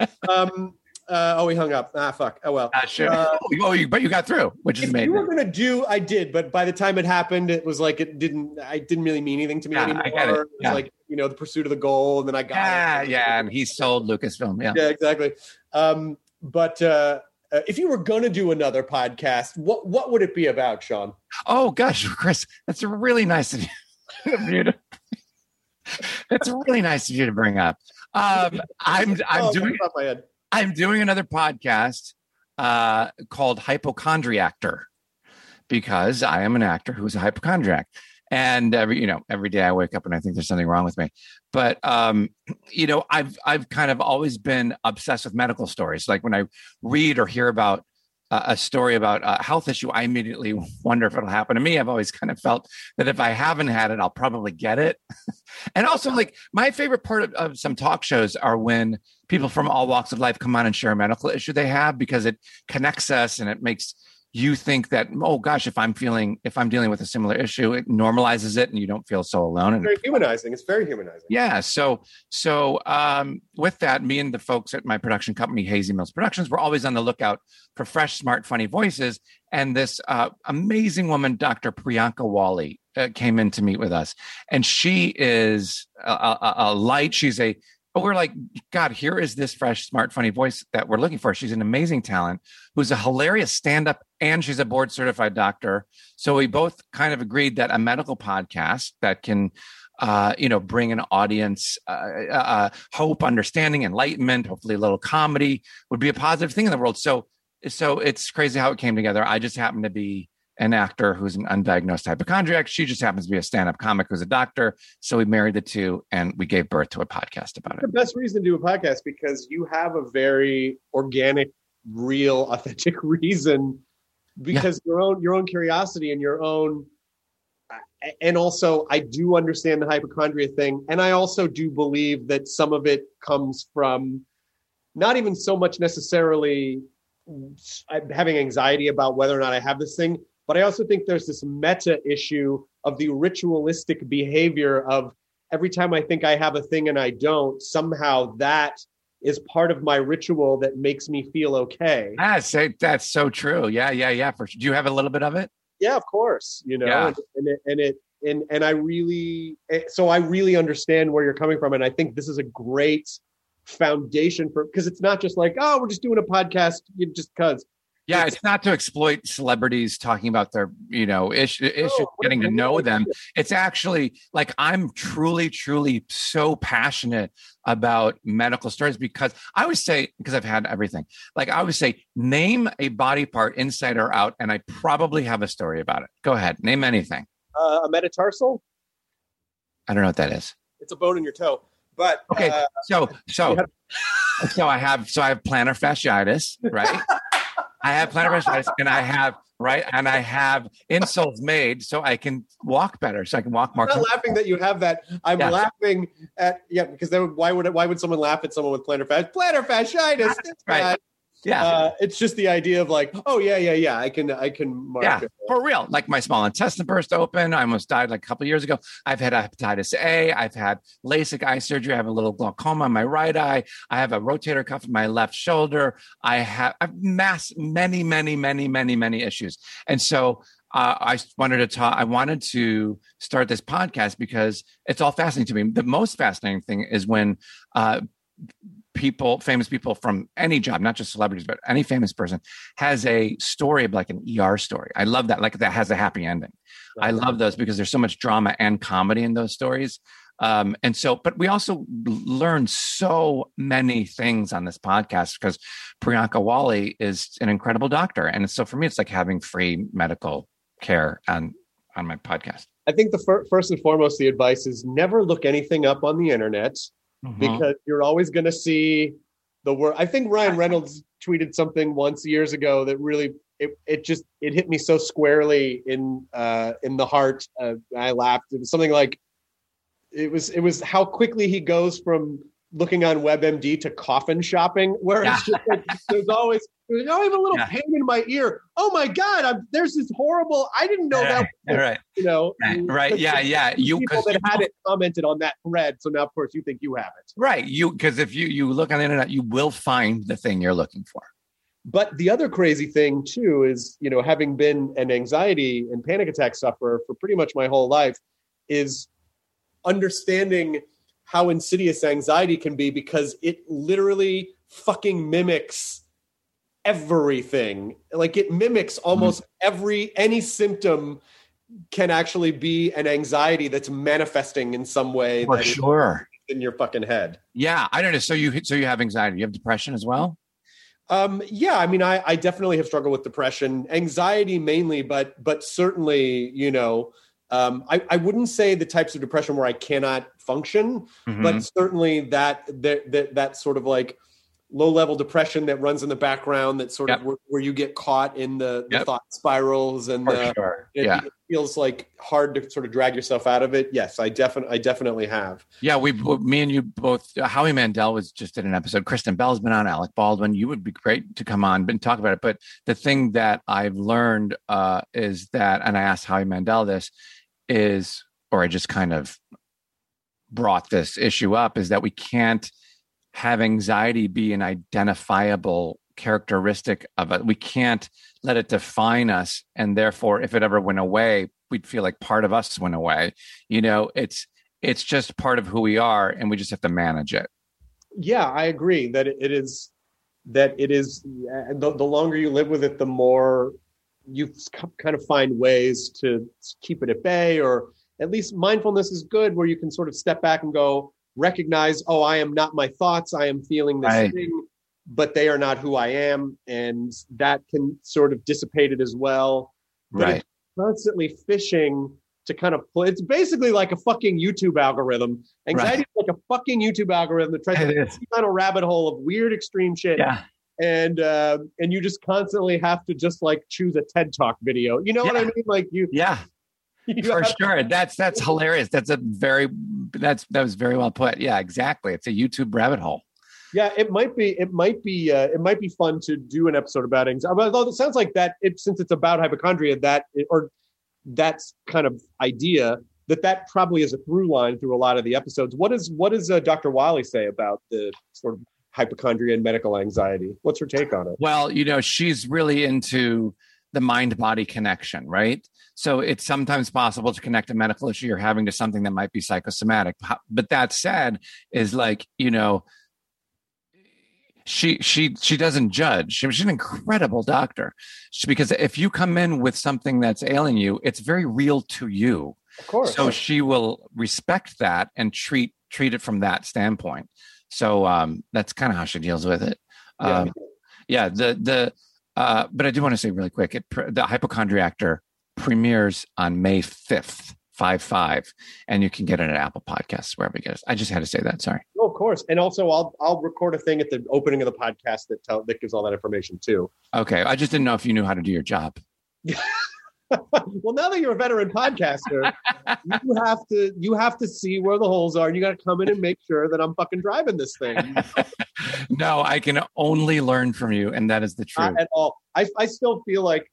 Um, uh, oh, he hung up. Ah, fuck. Oh well. uh, sure. Uh, oh, you, but you got through, which is if amazing. you were gonna do, I did, but by the time it happened, it was like it didn't. I didn't really mean anything to me Yeah, anymore. I get it. was Yeah. like you know the pursuit of the goal, and then I got yeah, it. yeah, and he sold Lucasfilm. Yeah. Yeah, exactly. Um, but uh, uh, if you were gonna do another podcast, what what would it be about, Sean? Oh gosh, Chris, that's really nice of you. of you to, that's really nice of you to bring up. Um, I'm I'm Oh, doing off the top of my head. I'm doing another podcast uh, called Hypochondriactor because I am an actor who's a hypochondriac. And every, you know, every day I wake up and I think there's something wrong with me. But, um, you know, I've, I've kind of always been obsessed with medical stories. Like when I read or hear about uh, a story about a health issue, I immediately wonder if it'll happen to me. I've always kind of felt that if I haven't had it, I'll probably get it. And also, like, my favorite part of, of some talk shows are when people from all walks of life come on and share a medical issue they have, because it connects us and it makes you think that, oh gosh, if I'm feeling, if I'm dealing with a similar issue, it normalizes it and you don't feel so alone. It's And very humanizing. It's very humanizing. yeah. So, so um, with that, me and the folks at my production company, Hazy Mills Productions, we're always on the lookout for fresh, smart, funny voices. And this uh, amazing woman, Doctor Priyanka Wally, uh, came in to meet with us. And she is a, a, a light. She's a, but we're like, God, here is this fresh, smart, funny voice that we're looking for. She's an amazing talent who's a hilarious stand-up, and she's a board certified doctor. So we both kind of agreed that a medical podcast that can, uh, you know, bring an audience uh, uh, hope, understanding, enlightenment, hopefully a little comedy would be a positive thing in the world. So, so it's crazy how it came together. I just happen to be an actor who's an undiagnosed hypochondriac. She just happens to be a stand-up comic who's a doctor. So we married the two and we gave birth to a podcast about it. The best reason to do a podcast because you have a very organic, real, authentic reason because yeah. your own your own curiosity and your own and also I do understand the hypochondria thing, and I also do believe that some of it comes from not even so much necessarily having anxiety about whether or not I have this thing, but I also think there's this meta issue of the ritualistic behavior of every time I think I have a thing and I don't, somehow that is part of my ritual that makes me feel okay. That's, that's so true. Yeah, yeah, yeah. For sure. Do you have a little bit of it? Yeah, of course. You know, yeah. and, and it, and it, and, and I really, so I really understand where you're coming from. And I think this is a great foundation for, because it's not just like, oh, we're just doing a podcast just because. Yeah, it's not to exploit celebrities talking about their, you know, issue, issues, oh, getting to know them. It's actually like I'm truly, truly so passionate about medical stories because I always say, because I've had everything, like I always say, name a body part inside or out, and I probably have a story about it. Go ahead, name anything. Uh, a metatarsal? I don't know what that is. it's a bone in your toe. But okay, uh, so so so I have so I have plantar fasciitis, right? I have plantar fasciitis, and I have right, and I have insoles made so I can walk better, so I can walk more. I'm not laughing that you have that. I'm yeah. laughing at yeah, because they would, why would why would someone laugh at someone with plantar fasciitis? Plantar fasciitis, right? Bad. Yeah, uh, it's just the idea of like, oh yeah, yeah, yeah. I can, I can mark yeah, it. For real. Like my small intestine burst open. I almost died like a couple of years ago. I've had hepatitis A. I've had LASIK eye surgery. I have a little glaucoma in my right eye. I have a rotator cuff in my left shoulder. I have I've mass many, many, many, many, many issues. And so uh, I wanted to talk. I wanted to start this podcast because it's all fascinating to me. The most fascinating thing is when. Uh, people, famous people from any job, not just celebrities, but any famous person has a story of like an E R story. I love that. Like that has a happy ending. Right. I love those because there's so much drama and comedy in those stories. Um, and so, but we also learn so many things on this podcast because Priyanka Wali is an incredible doctor. And so for me, it's like having free medical care on, on my podcast. I think the fir- first and foremost, the advice is never look anything up on the internet. Mm-hmm. Because you're always going to see the word. I think Ryan Reynolds tweeted something once years ago that really it, it just it hit me so squarely in uh, in the heart. Uh, I laughed. It was something like it was it was how quickly he goes from looking on WebMD to coffin shopping, where it's just like, there's always there's always a little yeah. pain in my ear. Oh my God, I'm, there's this horrible. I didn't know right, that. Was, right. You know. Right. right. Yeah. Yeah. You people that you, had it commented on that thread, so now of course you think you have it. Right. You because if you you look on the internet, you will find the thing you're looking for. But the other crazy thing too is, you know, having been an anxiety and panic attack sufferer for pretty much my whole life, is understanding how insidious anxiety can be because it literally fucking mimics everything. Like it mimics almost mm-hmm. every, any symptom can actually be an anxiety that's manifesting in some way. For that sure. In your fucking head. Yeah. I don't know. So you, so you have anxiety, you have depression as well? Um, yeah. I mean, I, I definitely have struggled with depression, anxiety mainly, but, but certainly, you know, Um, I, I wouldn't say the types of depression where I cannot function, mm-hmm. but certainly that, that that that sort of like low level depression that runs in the background, that sort yep. of where, where you get caught in the, the yep. thought spirals and the, sure. it, yeah. it feels like hard to sort of drag yourself out of it. Yes, I definitely I definitely have. Yeah, we me and you both. Uh, Howie Mandel was just did an episode. Kristen Bell's been on. Alec Baldwin. You would be great to come on and talk about it. But the thing that I've learned uh, is that, and I asked Howie Mandel this. Is, or I just kind of brought this issue up, is that we can't have anxiety be an identifiable characteristic of it. We can't let it define us. And therefore, if it ever went away, we'd feel like part of us went away. You know, it's, it's just part of who we are and we just have to manage it. Yeah, I agree that it is, that it is, the, the longer you live with it, the more you kind of find ways to keep it at bay, or at least mindfulness is good where you can sort of step back and go recognize, oh, I am not my thoughts. I am feeling this right. thing, but they are not who I am. And that can sort of dissipate it as well. But right. it's constantly fishing to kind of pull. It's basically like a fucking YouTube algorithm. Anxiety right. is like a fucking YouTube algorithm that tries it to put you down a rabbit hole of weird extreme shit. Yeah. And uh, and you just constantly have to just like choose a TED Talk video. You know yeah. what I mean? Like you, yeah, you for sure. To- that's that's hilarious. That's a very that's that was very well put. Yeah, exactly. It's a YouTube rabbit hole. Yeah, it might be. It might be. Uh, it might be fun to do an episode about anxiety. Although it sounds like that. It since it's about hypochondria, that or that's kind of idea that that probably is a through line through a lot of the episodes. What is what does uh, Doctor Wali say about the sort of hypochondria and medical anxiety? What's her take on it? Well, you know, she's really into the mind-body connection, right? So it's sometimes possible to connect a medical issue you're having to something that might be psychosomatic. But that said, is like, you know, she she she doesn't judge. She's an incredible doctor. She, because if you come in with something that's ailing you, it's very real to you. Of course. So she will respect that and treat treat it from that standpoint. So um, that's kind of how she deals with it. Um, yeah. yeah. The the uh, but I do want to say really quick, it, the Hypochondriactor premieres on May fifth five five, and you can get it at Apple Podcasts, wherever you get it. I just had to say that. Sorry. Oh, of course. And also, I'll I'll record a thing at the opening of the podcast that tell, that gives all that information too. Okay. I just didn't know if you knew how to do your job. Well, now that you're a veteran podcaster, you have to you have to see where the holes are, and you got to come in and make sure that I'm fucking driving this thing. No, I can only learn from you, and that is the truth. Not at all. I I still feel like,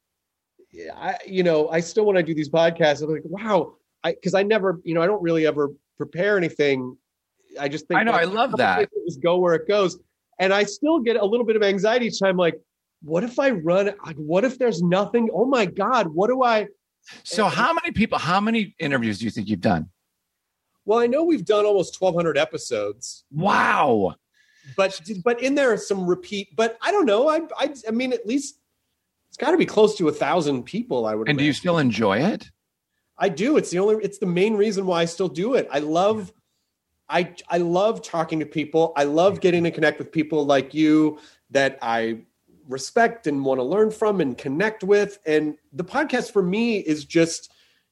I you know, I still when I do these podcasts, I'm like, wow, I because I never, you know, I don't really ever prepare anything. I just think I know, I love that. Just go where it goes, and I still get a little bit of anxiety each time, like, what if I run? Like, what if there's nothing? Oh my God, what do I? So how many people, how many interviews do you think you've done? Well, I know we've done almost twelve hundred episodes. Wow. But, but in there are some repeat, but I don't know. I, I, I mean, at least it's got to be close to a thousand people. I would. And imagine. Do you still enjoy it? I do. It's the only, it's the main reason why I still do it. I love, I, I love talking to people. I love getting to connect with people like you that I respect and want to learn from and connect with. And the podcast for me is just,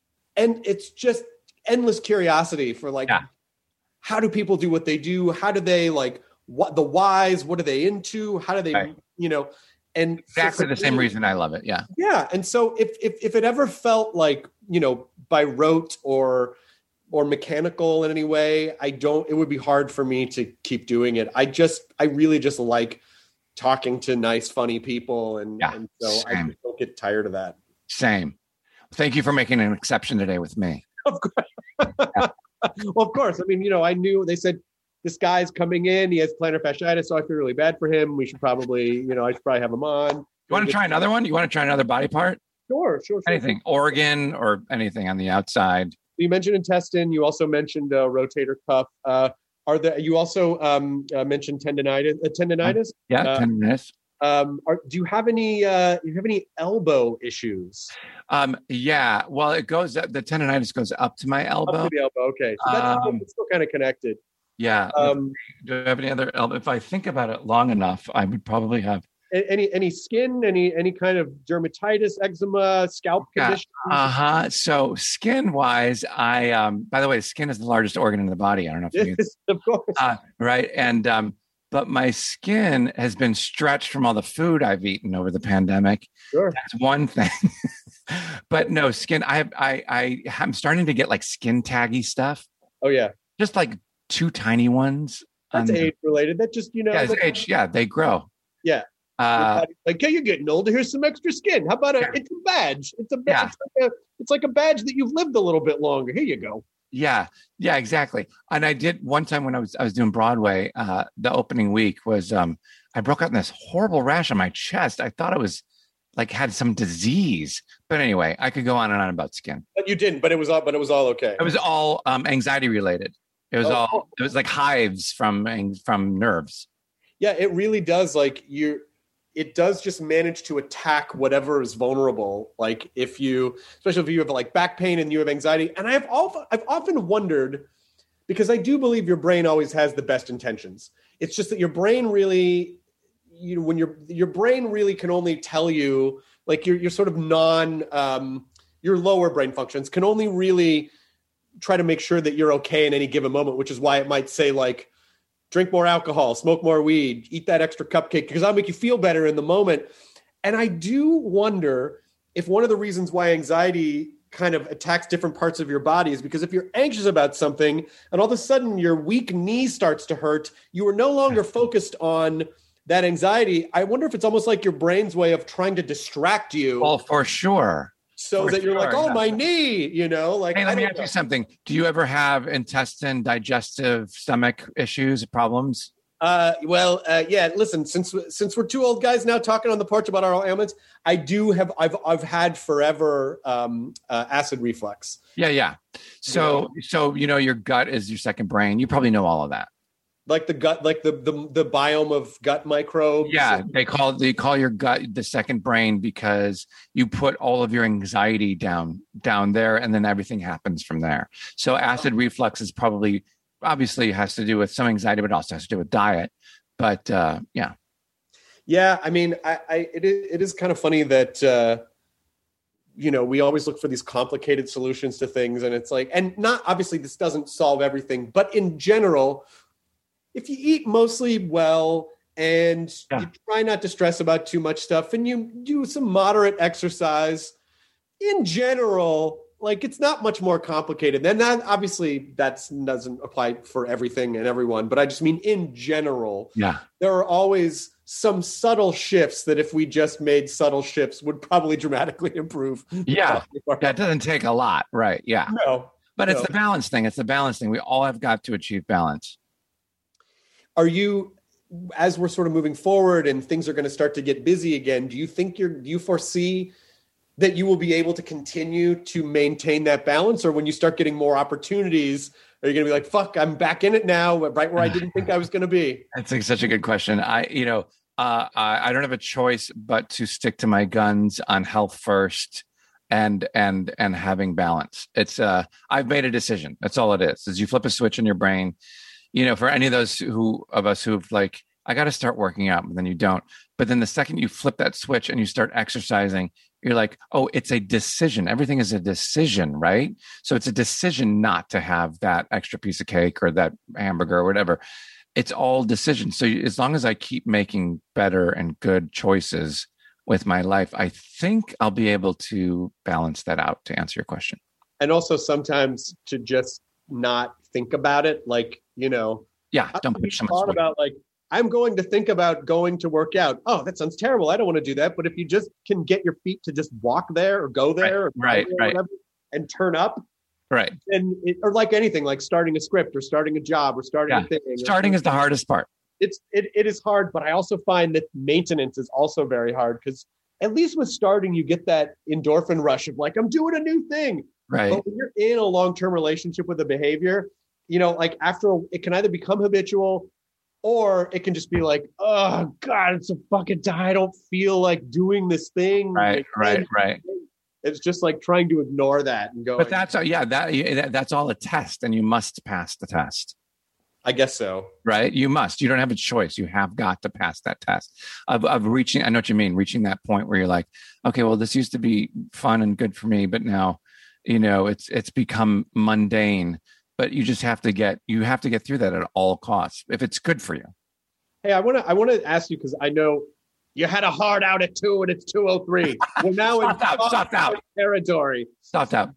and it's just endless curiosity for like, yeah. How do people do what they do? How do they like what the whys? What are they into? How do they, right. you know, and exactly so the same me, reason I love it. Yeah. Yeah. And so if, if, if it ever felt like, you know, by rote or, or mechanical in any way, I don't, it would be hard for me to keep doing it. I just, I really just like talking to nice, funny people. And, yeah, and so same. I just don't get tired of that. Same. Thank you for making an exception today with me. Of course. Yeah. Well, of course. I mean, you know, I knew they said this guy's coming in. He has plantar fasciitis, so I feel really bad for him. We should probably, you know, I should probably have him on. You want to try another one? You want to try another body part? Sure, sure, sure. Anything, sure. organ or anything on the outside. You mentioned intestine. You also mentioned uh, rotator cuff. Uh, are there? You also um, uh, mentioned tendonitis. Uh, tendonitis. Yeah, uh, tendonitis. Um, are, do you have any? Uh, do you have any elbow issues? Um, yeah. Well, it goes. The tendonitis goes up to my elbow. Up to the elbow. Okay, so that's um, still, still kind of connected. Yeah. Um, do I have any other elbow? If I think about it long enough, I would probably have any any skin, any any kind of dermatitis, eczema, scalp yeah. conditions. Uh huh. So skin wise, I um. By the way, skin is the largest organ in the body. I don't know if you. Yes, of course. Uh, right, and um. But my skin has been stretched from all the food I've eaten over the pandemic. Sure. That's one thing. But no, skin, I, I, I, I'm starting to get like skin taggy stuff. Oh, yeah. Just like two tiny ones. That's um, age related. That just, you know. Yeah, it's age. Yeah, they grow. Yeah. Uh, like, hey, you're getting older. Here's some extra skin. How about a, yeah. it's a badge. It's a, yeah. it's, like a, it's like a badge that you've lived a little bit longer. Here you go. Yeah, yeah, exactly. And I did one time when I was I was doing Broadway. Uh, the opening week was um, I broke out in this horrible rash on my chest. I thought it was like had some disease. But anyway, I could go on and on about skin. But you didn't. But it was all. But it was all okay. It was all um, anxiety related. It was oh, all. Oh. It was like hives from from nerves. Yeah, it really does. Like you. It does just manage to attack whatever is vulnerable. Like if you, especially if you have like back pain and you have anxiety. And I have often, I've often wondered, because I do believe your brain always has the best intentions. It's just that your brain really, you know, when your your brain really can only tell you, like your your sort of non, um, your lower brain functions can only really try to make sure that you're okay in any given moment, which is why it might say like, drink more alcohol, smoke more weed, eat that extra cupcake, because I'll make you feel better in the moment. And I do wonder if one of the reasons why anxiety kind of attacks different parts of your body is because if you're anxious about something and all of a sudden your weak knee starts to hurt, you are no longer focused on that anxiety. I wonder if it's almost like your brain's way of trying to distract you. Well, for sure. So For that you're sure, like, oh, yeah. my knee, you know, like, hey, let I me don't ask know. you something. Do you ever have intestine, digestive, stomach issues, problems? Uh, well, uh, yeah, listen, since, since we're two old guys now talking on the porch about our ailments, I do have, I've, I've had forever, um, uh, acid reflux. Yeah. Yeah. So, yeah. so, you know, your gut is your second brain. You probably know all of that. Like the gut, like the, the, the biome of gut microbes. Yeah. They call, they call your gut the second brain because you put all of your anxiety down, down there, and then everything happens from there. So acid reflux is probably, obviously has to do with some anxiety, but also has to do with diet. But uh, yeah. Yeah. I mean, I, I it, is, it is kind of funny that, uh, you know, we always look for these complicated solutions to things. And it's like, and not obviously this doesn't solve everything, but in general, if you eat mostly well and yeah. you try not to stress about too much stuff and you do some moderate exercise, in general, like it's not much more complicated. Then that obviously that doesn't apply for everything and everyone, but I just mean in general, yeah, there are always some subtle shifts that if we just made subtle shifts would probably dramatically improve. Yeah. Yeah, it doesn't take a lot. Right. Yeah. No. But no. it's the balance thing. It's the balance thing. We all have got to achieve balance. Are you, as we're sort of moving forward and things are going to start to get busy again, do you think you're, do you foresee that you will be able to continue to maintain that balance? Or when you start getting more opportunities, are you going to be like, fuck, I'm back in it now, right where I didn't think I was going to be? That's like such a good question. I, you know, uh, I, I don't have a choice but to stick to my guns on health first and, and, and having balance. It's, uh, I've made a decision. That's all it is, is you flip a switch in your brain, you know, for any of those who of us who've like, I got to start working out, but then you don't. But then the second you flip that switch and you start exercising, you're like, oh, it's a decision. Everything is a decision, right? So it's a decision not to have that extra piece of cake or that hamburger or whatever. It's all decisions. So as long as I keep making better and good choices with my life, I think I'll be able to balance that out, to answer your question. And also sometimes to just not think about it. Like, you know, yeah, don't put so much thought weight. about like, I'm going to think about going to work out. Oh, that sounds terrible. I don't want to do that. But if you just can get your feet to just walk there or go there, right, or, there right, or whatever, and turn up, right, and it, or like anything, like starting a script or starting a job or starting yeah. a thing. Starting is the hardest part. It's it it is hard, but I also find that maintenance is also very hard because at least with starting, you get that endorphin rush of like, I'm doing a new thing. Right. But when you're in a long-term relationship with a behavior, you know, like after a, it can either become habitual. Or it can just be like, oh God, it's a fucking die. I don't feel like doing this thing. Right, like, right, right. It's just like trying to ignore that and go. But that's yeah, that that's all a test, and you must pass the test. I guess so. Right, you must. You don't have a choice. You have got to pass that test of of reaching. I know what you mean. Reaching that point where you're like, okay, well, this used to be fun and good for me, but now, you know, it's it's become mundane. But you just have to get you have to get through that at all costs if it's good for you. Hey, I want to I want to ask you because I know you had a hard out at two and it's two oh three. We're now in out, stopped out territory. Stopped out.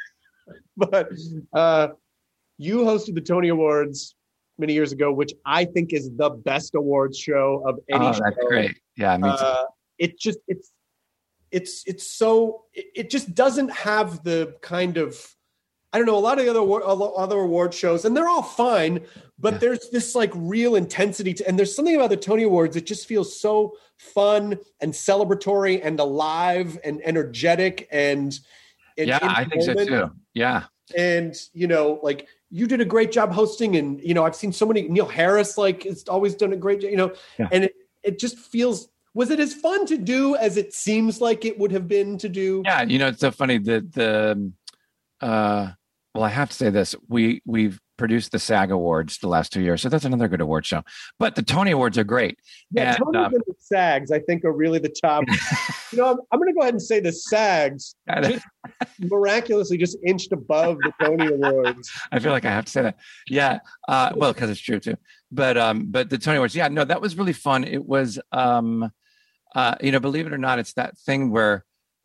But uh, you hosted the Tony Awards many years ago, which I think is the best awards show of any oh, show. That's great. Yeah, me too. Uh, it just it's it's it's so it, it just doesn't have the kind of I don't know, a lot of the other other award shows, and they're all fine, but yeah. there's this like real intensity to, and there's something about the Tony Awards that just feels so fun and celebratory and alive and energetic and, and yeah, I think so too. Yeah. And, you know, like you did a great job hosting, and, you know, I've seen so many, Neil Harris, like it's always done a great job, you know, yeah. and it, it just feels, was it as fun to do as it seems like it would have been to do? Yeah. You know, it's so funny that the, uh, well, I have to say this. We, we've produced the SAG Awards the last two years. So that's another good award show. But the Tony Awards are great. Yeah, and, Tony uh, and the SAGs, I think, are really the top. you know, I'm, I'm going to go ahead and say the SAGs just miraculously just inched above the Tony Awards. I feel like I have to say that. Yeah. Uh, well, because it's true, too. But um, but the Tony Awards, yeah, no, that was really fun. It was, um, uh, you know, believe it or not, it's that thing where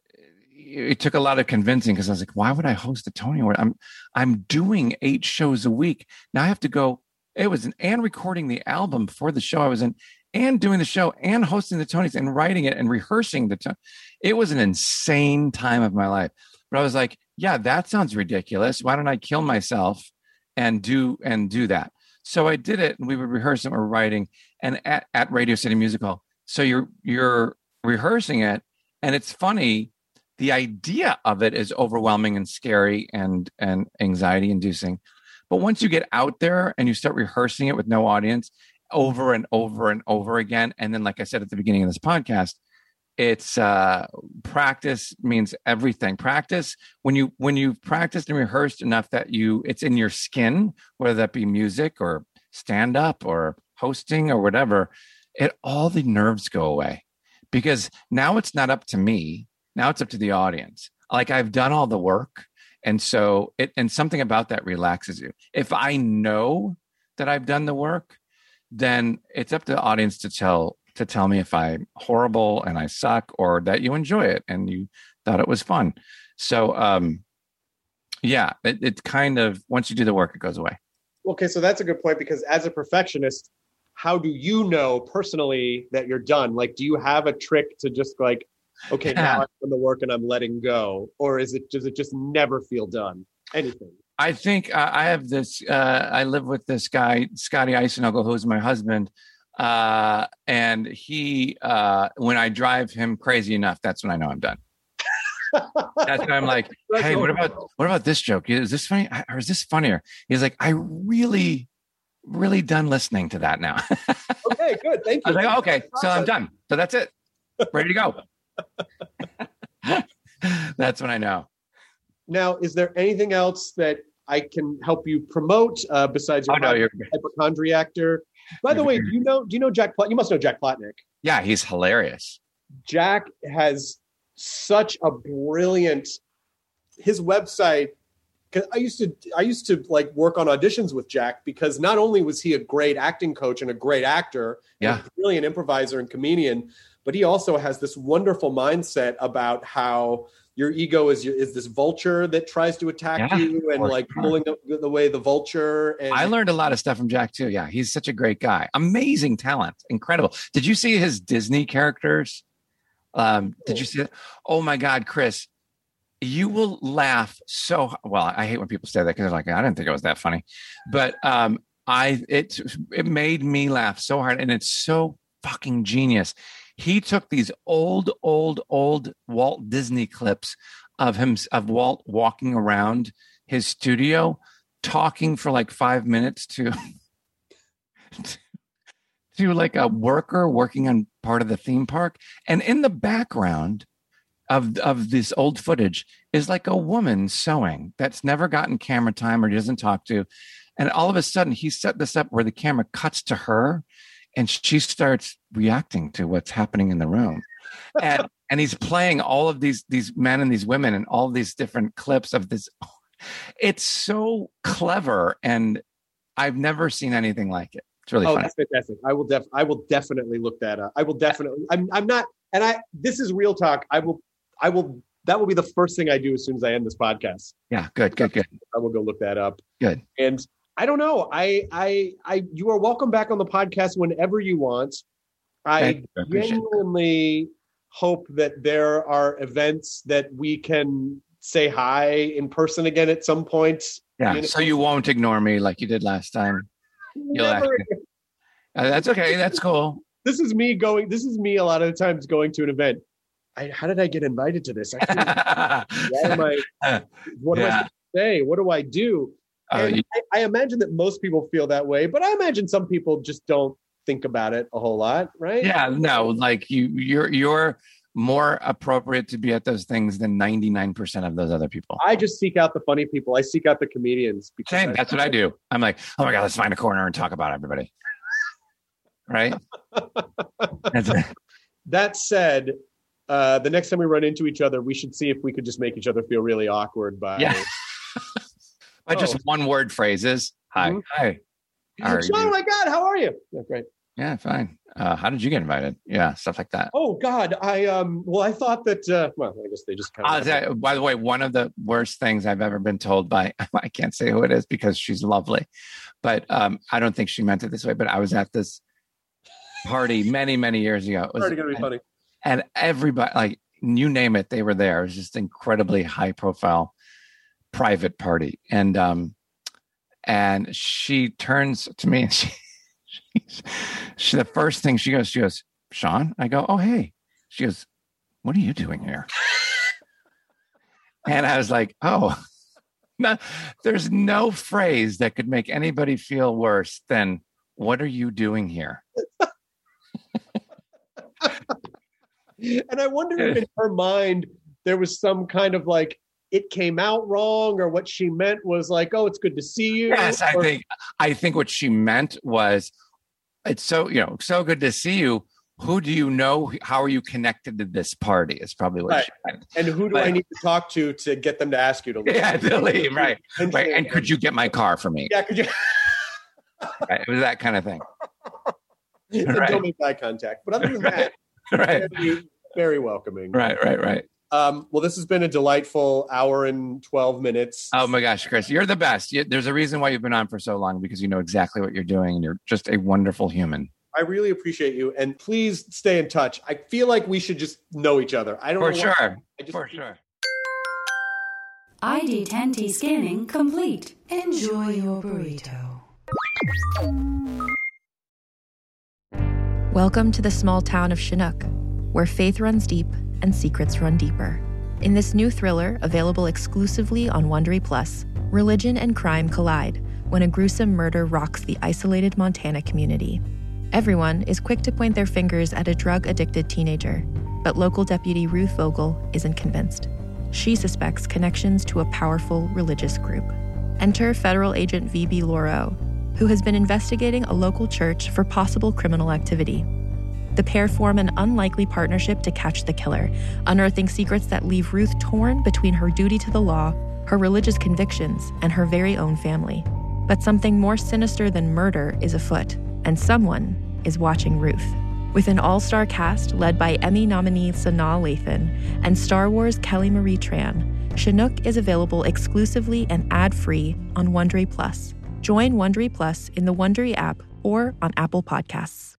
it took a lot of convincing because I was like, why would I host the Tony Award? I'm, I'm doing eight shows a week. Now I have to go. It was an, and recording the album for the show I was in and doing the show and hosting the Tonys and writing it and rehearsing the Tony. It was an insane time of my life. But I was like, yeah, that sounds ridiculous. Why don't I kill myself and do, and do that? So I did it, and we would rehearse it or writing and at, at Radio City Music Hall. So you're, you're rehearsing it, and it's funny. The idea of it is overwhelming and scary and, and anxiety inducing. But once you get out there and you start rehearsing it with no audience over and over and over again. And then, like I said at the beginning of this podcast, it's uh, practice means everything. Practice when you, when you've practiced and rehearsed enough that you, it's in your skin, whether that be music or stand up or hosting or whatever, it, all the nerves go away because now it's not up to me. Now it's up to the audience. Like I've done all the work. And so it, and something about that relaxes you. If I know that I've done the work, then it's up to the audience to tell, to tell me if I'm horrible and I suck, or that you enjoy it and you thought it was fun. So, um, yeah, it, it's kind of, once you do the work, it goes away. Okay. So that's a good point, because as a perfectionist, how do you know personally that you're done? Like, do you have a trick to just like, okay, yeah. now I've done the work and I'm letting go? Or is it, does it just never feel done? Anything? I think uh, I have this, uh, I live with this guy, Scotty Eisenogel, who's my husband. Uh, and he, uh, when I drive him crazy enough, that's when I know I'm done. That's when I'm like, hey, what about, what about this joke? Is this funny? Or is this funnier? He's like, I really, really done listening to that now. Okay, good. Thank you. I was like, okay, so I'm done. So that's it. Ready to go. That's when I know. Now, is there anything else that I can help you promote uh, besides your oh, no, hypochondriactor? By the way, do you know do you know Jack Plat- you must know Jack Plotnick. Yeah, he's hilarious. Jack has such a brilliant his website, because I used to I used to like work on auditions with Jack, because not only was he a great acting coach and a great actor, yeah, and a brilliant improviser and comedian, but he also has this wonderful mindset about how your ego is is this vulture that tries to attack yeah, you, and like sure. pulling the, the way the vulture. And I learned a lot of stuff from Jack too. Yeah, he's such a great guy. Amazing talent. Incredible. Did you see his Disney characters? Um, did you see it? Oh my God, Chris, you will laugh so well. I hate when people say that, because they're like, I didn't think it was that funny. But um, I it it made me laugh so hard, and it's so fucking genius. He took these old, old, old Walt Disney clips of him, of Walt walking around his studio, talking for like five minutes to, to, to like a worker working on part of the theme park. And in the background of, of this old footage is like a woman sewing that's never gotten camera time or doesn't talk to. And all of a sudden he set this up where the camera cuts to her, and she starts reacting to what's happening in the room. And and he's playing all of these these men and these women and all these different clips of this. It's so clever, and I've never seen anything like it. It's really oh, funny. That's fantastic. I will def I will definitely look that up. I will definitely I'm I'm not and I this is real talk. I will I will that will be the first thing I do as soon as I end this podcast. Yeah, good, good, good. I will go look that up. Good. And I don't know. I, I, I, you are welcome back on the podcast whenever you want. I genuinely hope that there are events that we can say hi in person again at some point. Yeah. You know? So you won't ignore me like you did last time. You'll Never. Uh, that's okay. That's cool. This is me going, this is me a lot of the times going to an event. I, how did I get invited to this? I why am I, what yeah. am I supposed to say? What do I do? Uh, you, I, I imagine that most people feel that way, but I imagine some people just don't think about it a whole lot, right? Yeah, no, like you, you're you're more appropriate to be at those things than ninety-nine percent of those other people. I just seek out the funny people. I seek out the comedians. Because Same, I, that's what I do. I'm like, oh my God, let's find a corner and talk about everybody. Right? That's it. That said, uh, the next time we run into each other, we should see if we could just make each other feel really awkward by... Yeah. But oh. just one word phrases. Hi. Mm-hmm. Hi. How like, oh my God, how are you? Yeah, great. Yeah, fine. Uh, how did you get invited? Yeah, stuff like that. Oh God, I um. Well, I thought that. Uh, well, I guess they just kind of. Uh, by the way, one of the worst things I've ever been told by I can't say who it is because she's lovely, but um, I don't think she meant it this way. But I was at this party many, many years ago. It was already gonna be funny. And everybody, like you name it, they were there. It was just incredibly high profile. Private party, and um and she turns to me and she, she, she the first thing she goes she goes Sean, I go, oh hey, she goes, what are you doing here? And I was like, oh no, there's no phrase that could make anybody feel worse than what are you doing here? And I wonder if in her mind there was some kind of like it came out wrong, or what she meant was like, oh, it's good to see you. Yes, I or- think I think what she meant was, it's so, you know, so good to see you. who do you know? How are you connected to this party? Is probably what Right. she meant. And who do But- I need to talk to to get them to ask you to leave? Yeah, to leave, right. Right. And could you get my car for me? Yeah, could you? Right. It was that kind of thing. And Right. don't make eye contact. But other than that, Right. very, very welcoming. Right, right, right. Um, well, this has been a delightful hour and twelve minutes. Oh my gosh, Chris, you're the best. You, there's a reason why you've been on for so long, because you know exactly what you're doing and you're just a wonderful human. I really appreciate you. And please stay in touch. I feel like we should just know each other. I don't For know sure. why. I just, For sure. I D ten T scanning complete. Enjoy your burrito. Welcome to the small town of Chinook, where faith runs deep and secrets run deeper. In this new thriller, available exclusively on Wondery Plus, religion and crime collide when a gruesome murder rocks the isolated Montana community. Everyone is quick to point their fingers at a drug-addicted teenager, but local deputy Ruth Vogel isn't convinced. She suspects connections to a powerful religious group. Enter federal agent V B Lauro, who has been investigating a local church for possible criminal activity. The pair form an unlikely partnership to catch the killer, unearthing secrets that leave Ruth torn between her duty to the law, her religious convictions, and her very own family. But something more sinister than murder is afoot, and someone is watching Ruth. With an all-star cast led by Emmy nominee Sanaa Lathan and Star Wars Kelly Marie Tran, Chinook is available exclusively and ad-free on Wondery Plus. Join Wondery Plus in the Wondery app or on Apple Podcasts.